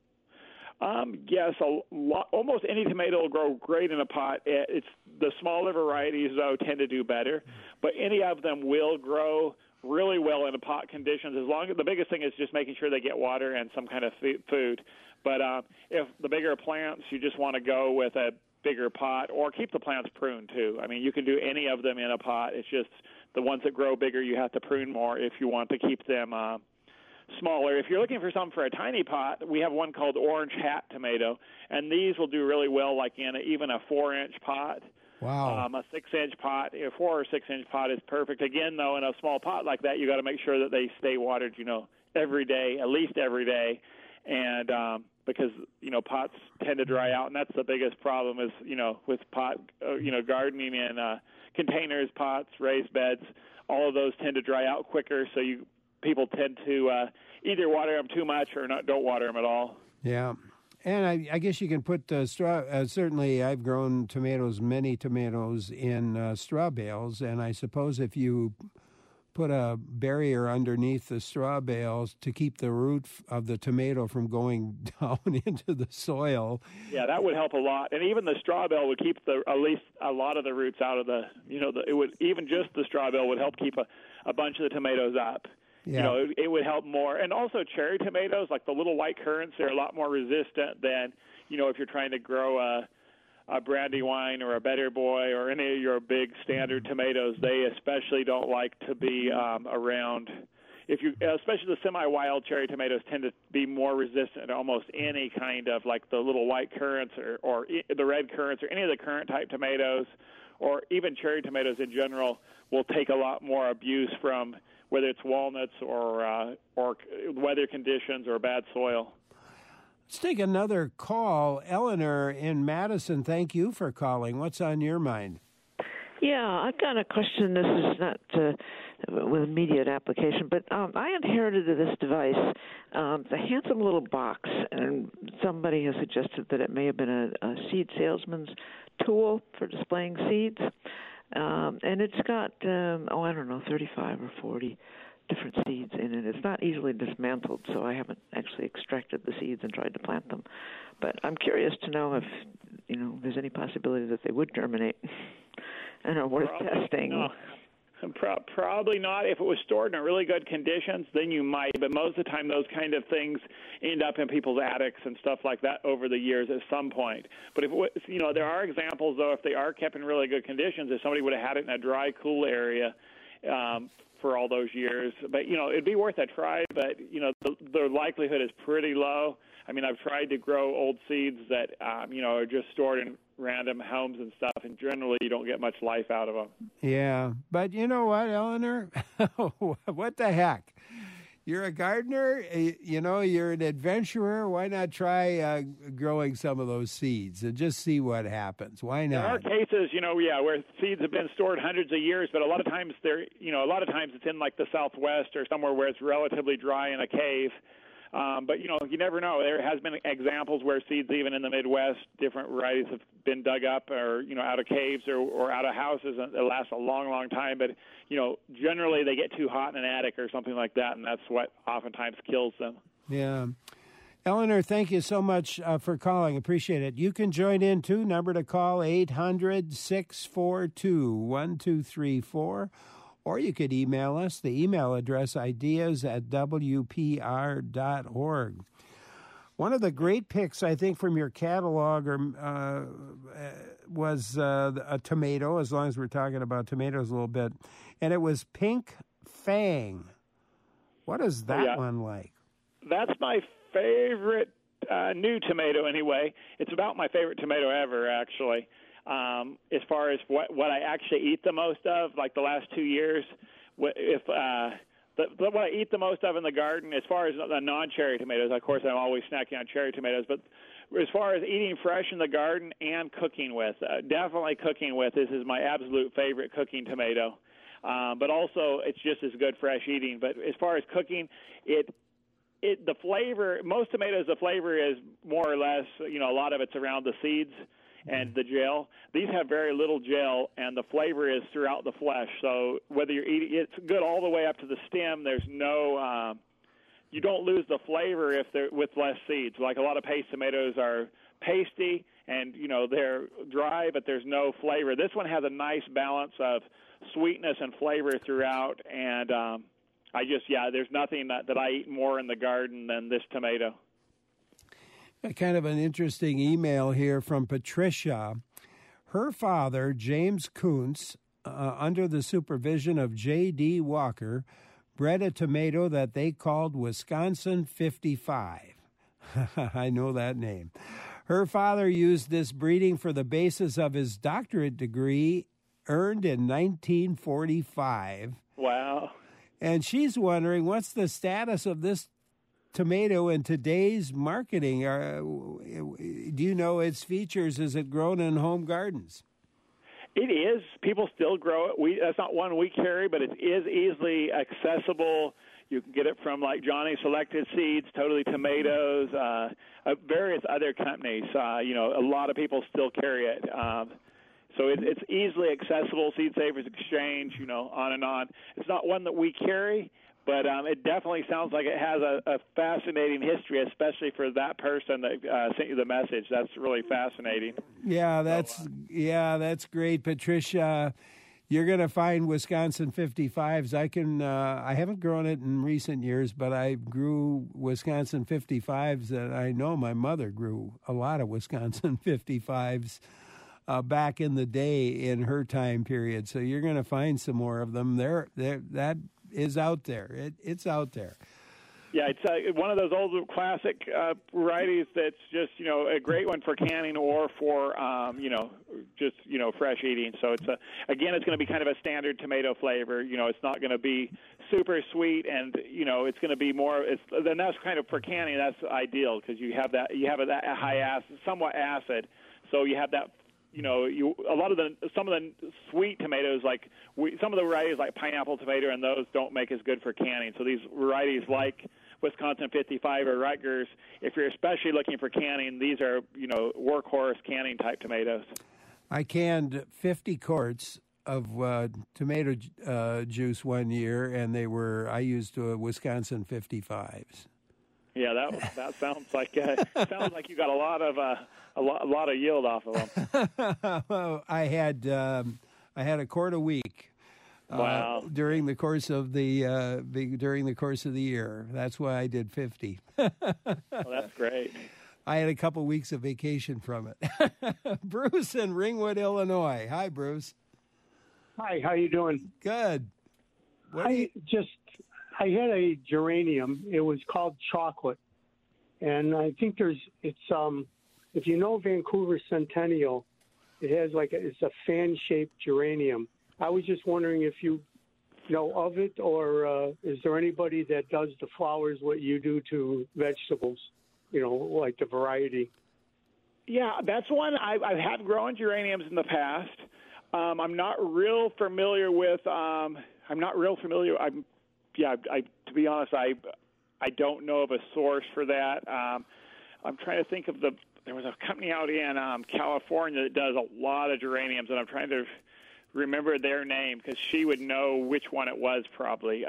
Yes, almost any tomato will grow great in a pot. It's the smaller varieties, though, tend to do better, but any of them will grow really well in a pot conditions. As long as the biggest thing is just making sure they get water and some kind of food. But if the bigger plants, you just want to go with a bigger pot, or keep the plants pruned too. I mean, you can do any of them in a pot. It's just the ones that grow bigger, you have to prune more if you want to keep them smaller. If you're looking for something for a tiny pot, we have one called Orange Hat Tomato, and these will do really well like in even a 4-inch pot. Wow. A 6-inch pot, a 4 or 6-inch pot is perfect. Again, though, in a small pot like that, you got to make sure that they stay watered, every day, at least every day, and because pots tend to dry out, and that's the biggest problem is with pot, gardening in containers, pots, raised beds, all of those tend to dry out quicker, so people tend to either water them too much or don't water them at all. Yeah. And I guess you can put straw. Certainly, I've grown many tomatoes in straw bales, and I suppose if you put a barrier underneath the straw bales to keep the root of the tomato from going down into the soil. Yeah, that would help a lot. And even the straw bale would keep at least a lot of the roots out of even just the straw bale would help keep a bunch of the tomatoes up. Yeah. It would help more. And also cherry tomatoes, like the little white currants, they're a lot more resistant than, if you're trying to grow a Brandywine or a Better Boy or any of your big standard tomatoes. They especially don't like to be around. Especially the semi-wild cherry tomatoes tend to be more resistant to almost any kind of, like the little white currants or the red currants or any of the currant type tomatoes, or even cherry tomatoes in general will take a lot more abuse from whether it's walnuts or weather conditions or bad soil. Let's take another call. Eleanor in Madison, thank you for calling. What's on your mind? Yeah, I've got a question. This is not with immediate application, but I inherited this device. It's a handsome little box, and somebody has suggested that it may have been a seed salesman's tool for displaying seeds. And it's got, 35 or 40 different seeds in it. It's not easily dismantled, so I haven't actually extracted the seeds and tried to plant them. But I'm curious to know if, there's any possibility that they would germinate and are worth testing. Probably not. If it was stored in really good conditions, then you might. But most of the time, those kind of things end up in people's attics and stuff like that over the years at some point. But if there are examples, though, if they are kept in really good conditions, if somebody would have had it in a dry, cool area for all those years. But it'd be worth a try. But the likelihood is pretty low. I mean, I've tried to grow old seeds that are just stored in random homes and stuff, and generally you don't get much life out of them. Yeah, but you know what, Eleanor? What the heck? You're a gardener, you're an adventurer. Why not try growing some of those seeds and just see what happens? Why not? There are cases, where seeds have been stored hundreds of years, but a lot of times it's in like the Southwest or somewhere where it's relatively dry in a cave. But you never know. There has been examples where seeds, even in the Midwest, different varieties have been dug up or out of caves or out of houses, and it lasts a long, long time. But generally they get too hot in an attic or something like that, and that's what oftentimes kills them. Yeah. Eleanor, thank you so much for calling. Appreciate it. You can join in too. Number to call 800-642-1234. Or you could email us. The email address, ideas@wpr.org. One of the great picks, I think, from your catalog was a tomato, as long as we're talking about tomatoes a little bit. And it was Pink Fang. What is that one like? That's my favorite new tomato, anyway. It's about my favorite tomato ever, actually. As far as what I actually eat the most of, like the last 2 years, what I eat the most of in the garden, as far as the non-cherry tomatoes, of course I'm always snacking on cherry tomatoes, but as far as eating fresh in the garden and cooking with, definitely cooking with, this is my absolute favorite cooking tomato. But also it's just as good fresh eating. But as far as cooking, the flavor, most tomatoes, the flavor is more or less, a lot of it's around the seeds and the gel. These have very little gel, and the flavor is throughout the flesh. So whether you're eating, it's good all the way up to the stem. There's no, you don't lose the flavor if they're with less seeds. Like a lot of paste tomatoes are pasty, and they're dry, but there's no flavor. This one has a nice balance of sweetness and flavor throughout, and there's nothing that I eat more in the garden than this tomato. Kind of an interesting email here from Patricia. Her father, James Kuntz, under the supervision of J.D. Walker, bred a tomato that they called Wisconsin 55. I know that name. Her father used this breeding for the basis of his doctorate degree earned in 1945. Wow. And she's wondering, what's the status of this tomato in today's marketing? Do you know its features? Is it grown in home gardens? It is. People still grow it. That's not one we carry, but it is easily accessible. You can get it from like Johnny Selected Seeds, Totally Tomatoes, various other companies. A lot of people still carry it. So it's easily accessible. Seed Savers Exchange, on and on. It's not one that we carry, but it definitely sounds like it has a fascinating history, especially for that person that sent you the message. That's really fascinating. Yeah, that's great, Patricia. You're going to find Wisconsin 55s. I haven't grown it in recent years, but I grew Wisconsin 55s, and I know my mother grew a lot of Wisconsin 55s back in the day in her time period. So you're going to find some more of them. That is out there. It's out there. Yeah, it's one of those old classic varieties that's just, a great one for canning or for, fresh eating. So it's it's going to be kind of a standard tomato flavor. It's not going to be super sweet, and, it's going to be more, then that's kind of for canning, that's ideal because you have that high acid, somewhat acid. So you have that, some of the sweet tomatoes, like some of the varieties like pineapple tomato and those don't make as good for canning. So these varieties like Wisconsin 55 or Rutgers, if you're especially looking for canning, these are, workhorse canning type tomatoes. I canned 50 quarts of tomato juice one year, and I used Wisconsin 55s. Yeah, that sounds like you got a lot of yield off of them. I had a quart a week Wow! During the course of the year, that's why I did 50. Well, that's great. I had a couple weeks of vacation from it. Bruce in Ringwood, Illinois. Hi, Bruce. Hi, how you doing? Good. I had a geranium. It was called Chocolate, and I think it's if you know Vancouver Centennial, it has it's a fan-shaped geranium. I was just wondering if you know of it, or is there anybody that does the flowers what you do to vegetables? Like the variety. Yeah, that's one I have grown geraniums in the past. I'm not real familiar with. To be honest, I don't know of a source for that. I'm trying to think of there was a company out in California that does a lot of geraniums, and I'm trying to remember their name because she would know which one it was probably.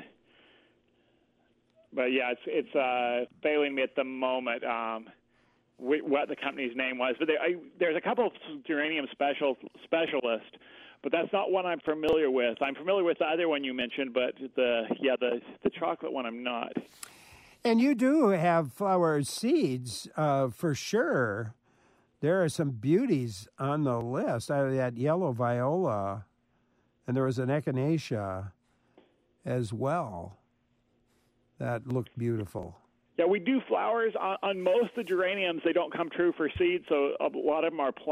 But yeah, it's failing me at the moment what the company's name was. But there's a couple of geranium specialists, but that's not one I'm familiar with. I'm familiar with the other one you mentioned, but the chocolate one I'm not. And you do have flower seeds for sure. There are some beauties on the list. I had that yellow viola, and there was an echinacea as well. That looked beautiful. Yeah, we do flowers on most of the geraniums. They don't come true for seeds, so a lot of them are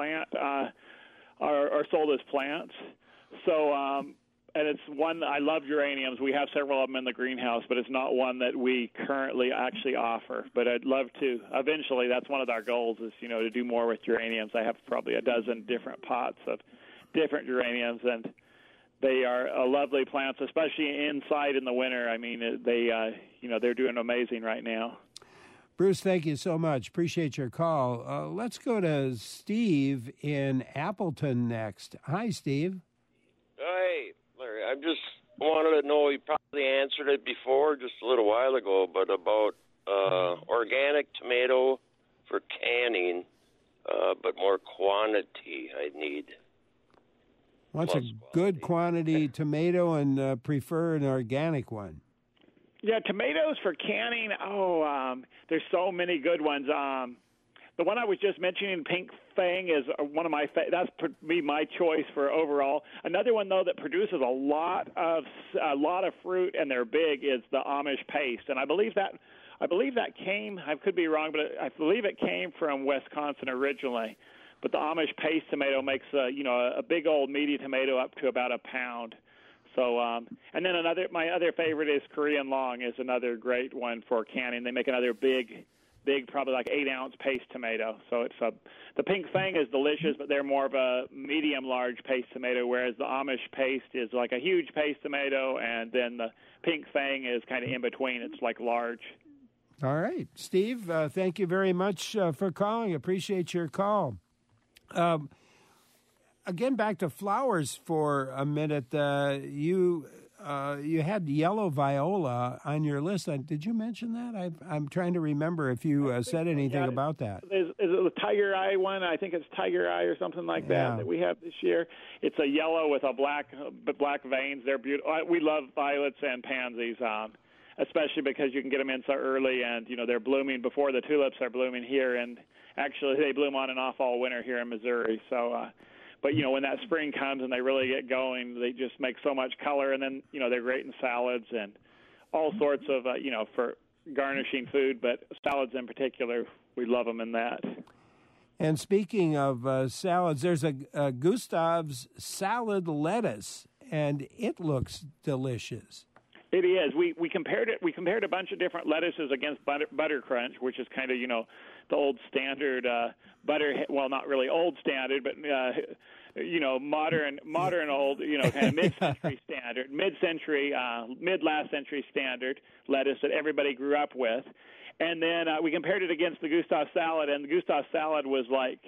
are sold as plants. So, and it's one I love geraniums. We have several of them in the greenhouse, but it's not one that we currently actually offer. But I'd love to. Eventually, that's one of our goals is to do more with geraniums. I have probably a dozen different pots of different geraniums, and they are lovely plants, especially inside in the winter. I mean, they're doing amazing right now. Bruce, thank you so much. Appreciate your call. Let's go to Steve in Appleton next. Hi, Steve. Hey, Larry. I just wanted to know, you probably answered it before just a little while ago, but about organic tomato for canning, but more quantity I need. What's a good quantity tomato and prefer an organic one? Yeah, tomatoes for canning. There's so many good ones. The one I was just mentioning, Pink Fang, is one of my that's my choice for overall. Another one though that produces a lot of fruit and they're big is the Amish paste, and I believe that came. I could be wrong, but I believe it came from Wisconsin originally. But the Amish paste tomato makes a big old meaty tomato up to about a pound. So and then my other favorite is Korean Long is another great one for canning. They make another big, probably like 8-ounce paste tomato. So it's the Pink Fang is delicious, but they're more of a medium large paste tomato, whereas the Amish paste is like a huge paste tomato, and then the Pink Fang is kind of in between. It's like large. All right, Steve. Thank you very much for calling. Appreciate your call. Again, back to flowers for a minute. You had yellow viola on your list. Did you mention that? I'm trying to remember if you said anything about that. Is it the Tiger Eye one? I think it's Tiger Eye or something like that we have this year. It's a yellow with a black veins. They're beautiful. We love violets and pansies, especially because you can get them in so early, and they're blooming before the tulips are blooming here, and actually they bloom on and off all winter here in Missouri. So, but when that spring comes and they really get going, they just make so much color, and then they're great in salads and all sorts of for garnishing food, but salads in particular, we love them in that. And speaking of salads, there's a Gustav's salad lettuce, and it looks delicious. It is. We compared it. We compared a bunch of different lettuces against Butter Crunch, which is kind of the old standard butter. Well, not really old standard, but modern old kind of mid-century standard, mid last century standard lettuce that everybody grew up with. And then we compared it against the Gustav salad, and the Gustav salad was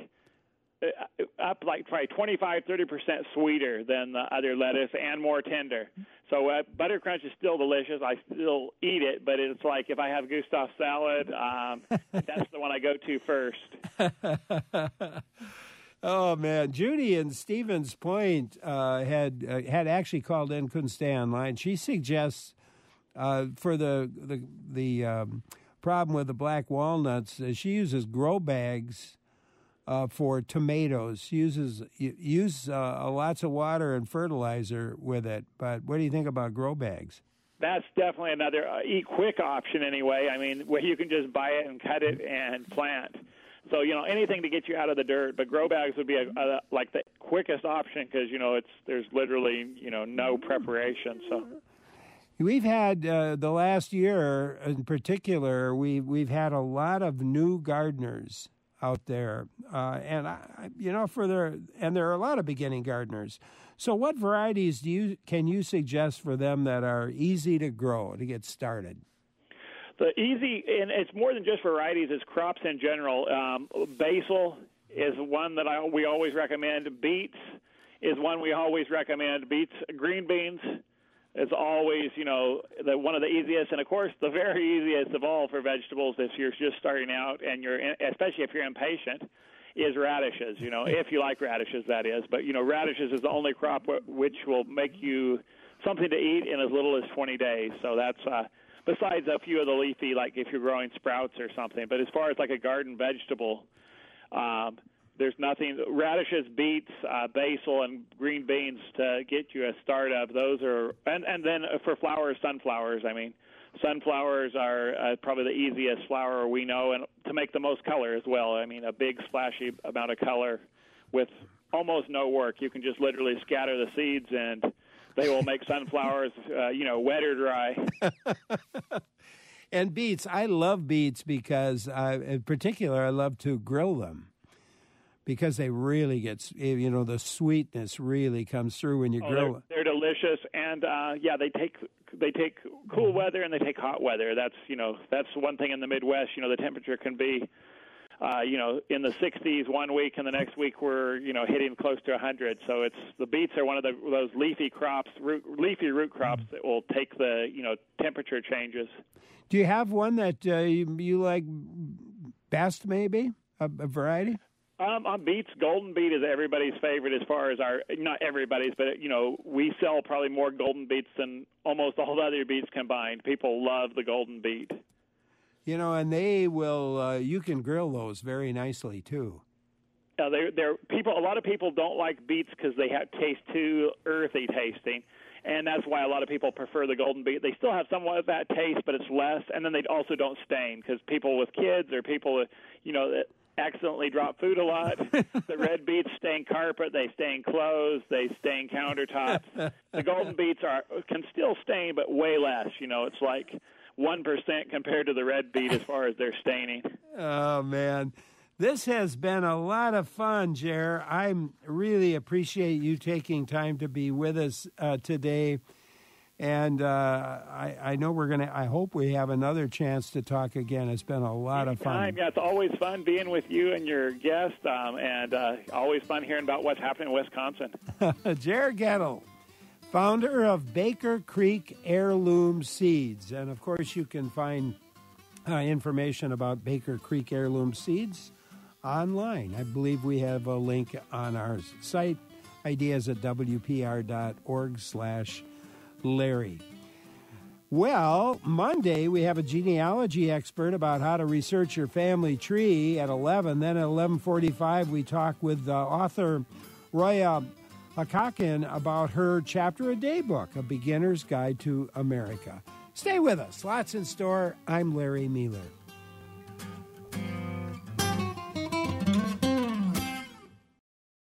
up like probably 25-30% sweeter than the other lettuce and more tender. So Butter Crunch is still delicious. I still eat it, but it's like if I have Gustav salad, that's the one I go to first. Oh man, Judy in Stevens Point had actually called in, couldn't stay online. She suggests for the problem with the black walnuts, she uses grow bags for tomatoes. She use lots of water and fertilizer with it. But what do you think about grow bags? That's definitely another eat quick option anyway. I mean, where you can just buy it and cut it and plant. So, anything to get you out of the dirt, but grow bags would be like the quickest option because, there's literally, no preparation. So we've had the last year in particular, we've had a lot of new gardeners out there, and there are a lot of beginning gardeners. So what varieties can you suggest for them that are easy to grow to get started? The easy, and it's more than just varieties, it's crops in general. Basil is one that we always recommend. Beets is one we always recommend. Beets, green beans is always, one of the easiest. And, of course, the very easiest of all for vegetables if you're just starting out and especially if you're impatient, is radishes, if you like radishes, that is. But, radishes is the only crop which will make you something to eat in as little as 20 days. So that's besides a few of the leafy, like if you're growing sprouts or something. But as far as like a garden vegetable, there's nothing. Radishes, beets, basil, and green beans to get you a start of. Those are, and then for flowers, sunflowers. I mean, sunflowers are probably the easiest flower we know, and to make the most color as well. I mean, a big splashy amount of color with almost no work. You can just literally scatter the seeds and they will make sunflowers, wet or dry. And beets, I love beets because, in particular, I love to grill them because they really get, the sweetness really comes through when you grill them. They're delicious, and they take cool weather and they take hot weather. That's one thing in the Midwest. The temperature can be in the 60s one week, and the next week we're, hitting close to 100. So the beets are one of those leafy crops, leafy root crops that will take the, temperature changes. Do you have one that you like best, maybe, a variety? On beets, golden beet is everybody's favorite as far as not everybody's, but, we sell probably more golden beets than almost all the other beets combined. People love the golden beet. And they will. You can grill those very nicely too. A lot of people don't like beets because they taste too earthy tasting, and that's why a lot of people prefer the golden beet. They still have somewhat of that taste, but it's less, and then they also don't stain because people with kids or people, that accidentally drop food a lot. The red beets stain carpet, they stain clothes, they stain countertops. The golden beets can still stain, but way less. It's like 1% compared to the red beet as far as their staining. Oh, man. This has been a lot of fun, Jer. I really appreciate you taking time to be with us today. And I know I hope we have another chance to talk again. It's been a lot of fun. Yeah, it's always fun being with you and your guest, and always fun hearing about what's happening in Wisconsin. Jer Gettle, founder of Baker Creek Heirloom Seeds. And, of course, you can find information about Baker Creek Heirloom Seeds online. I believe we have a link on our site, ideas at wpr.org/Larry. Well, Monday we have a genealogy expert about how to research your family tree at 11. Then at 11:45 we talk with author Roya Hakakin about her Chapter a Day book, A Beginner's Guide to America. Stay with us. Lots in store. I'm Larry Mealer.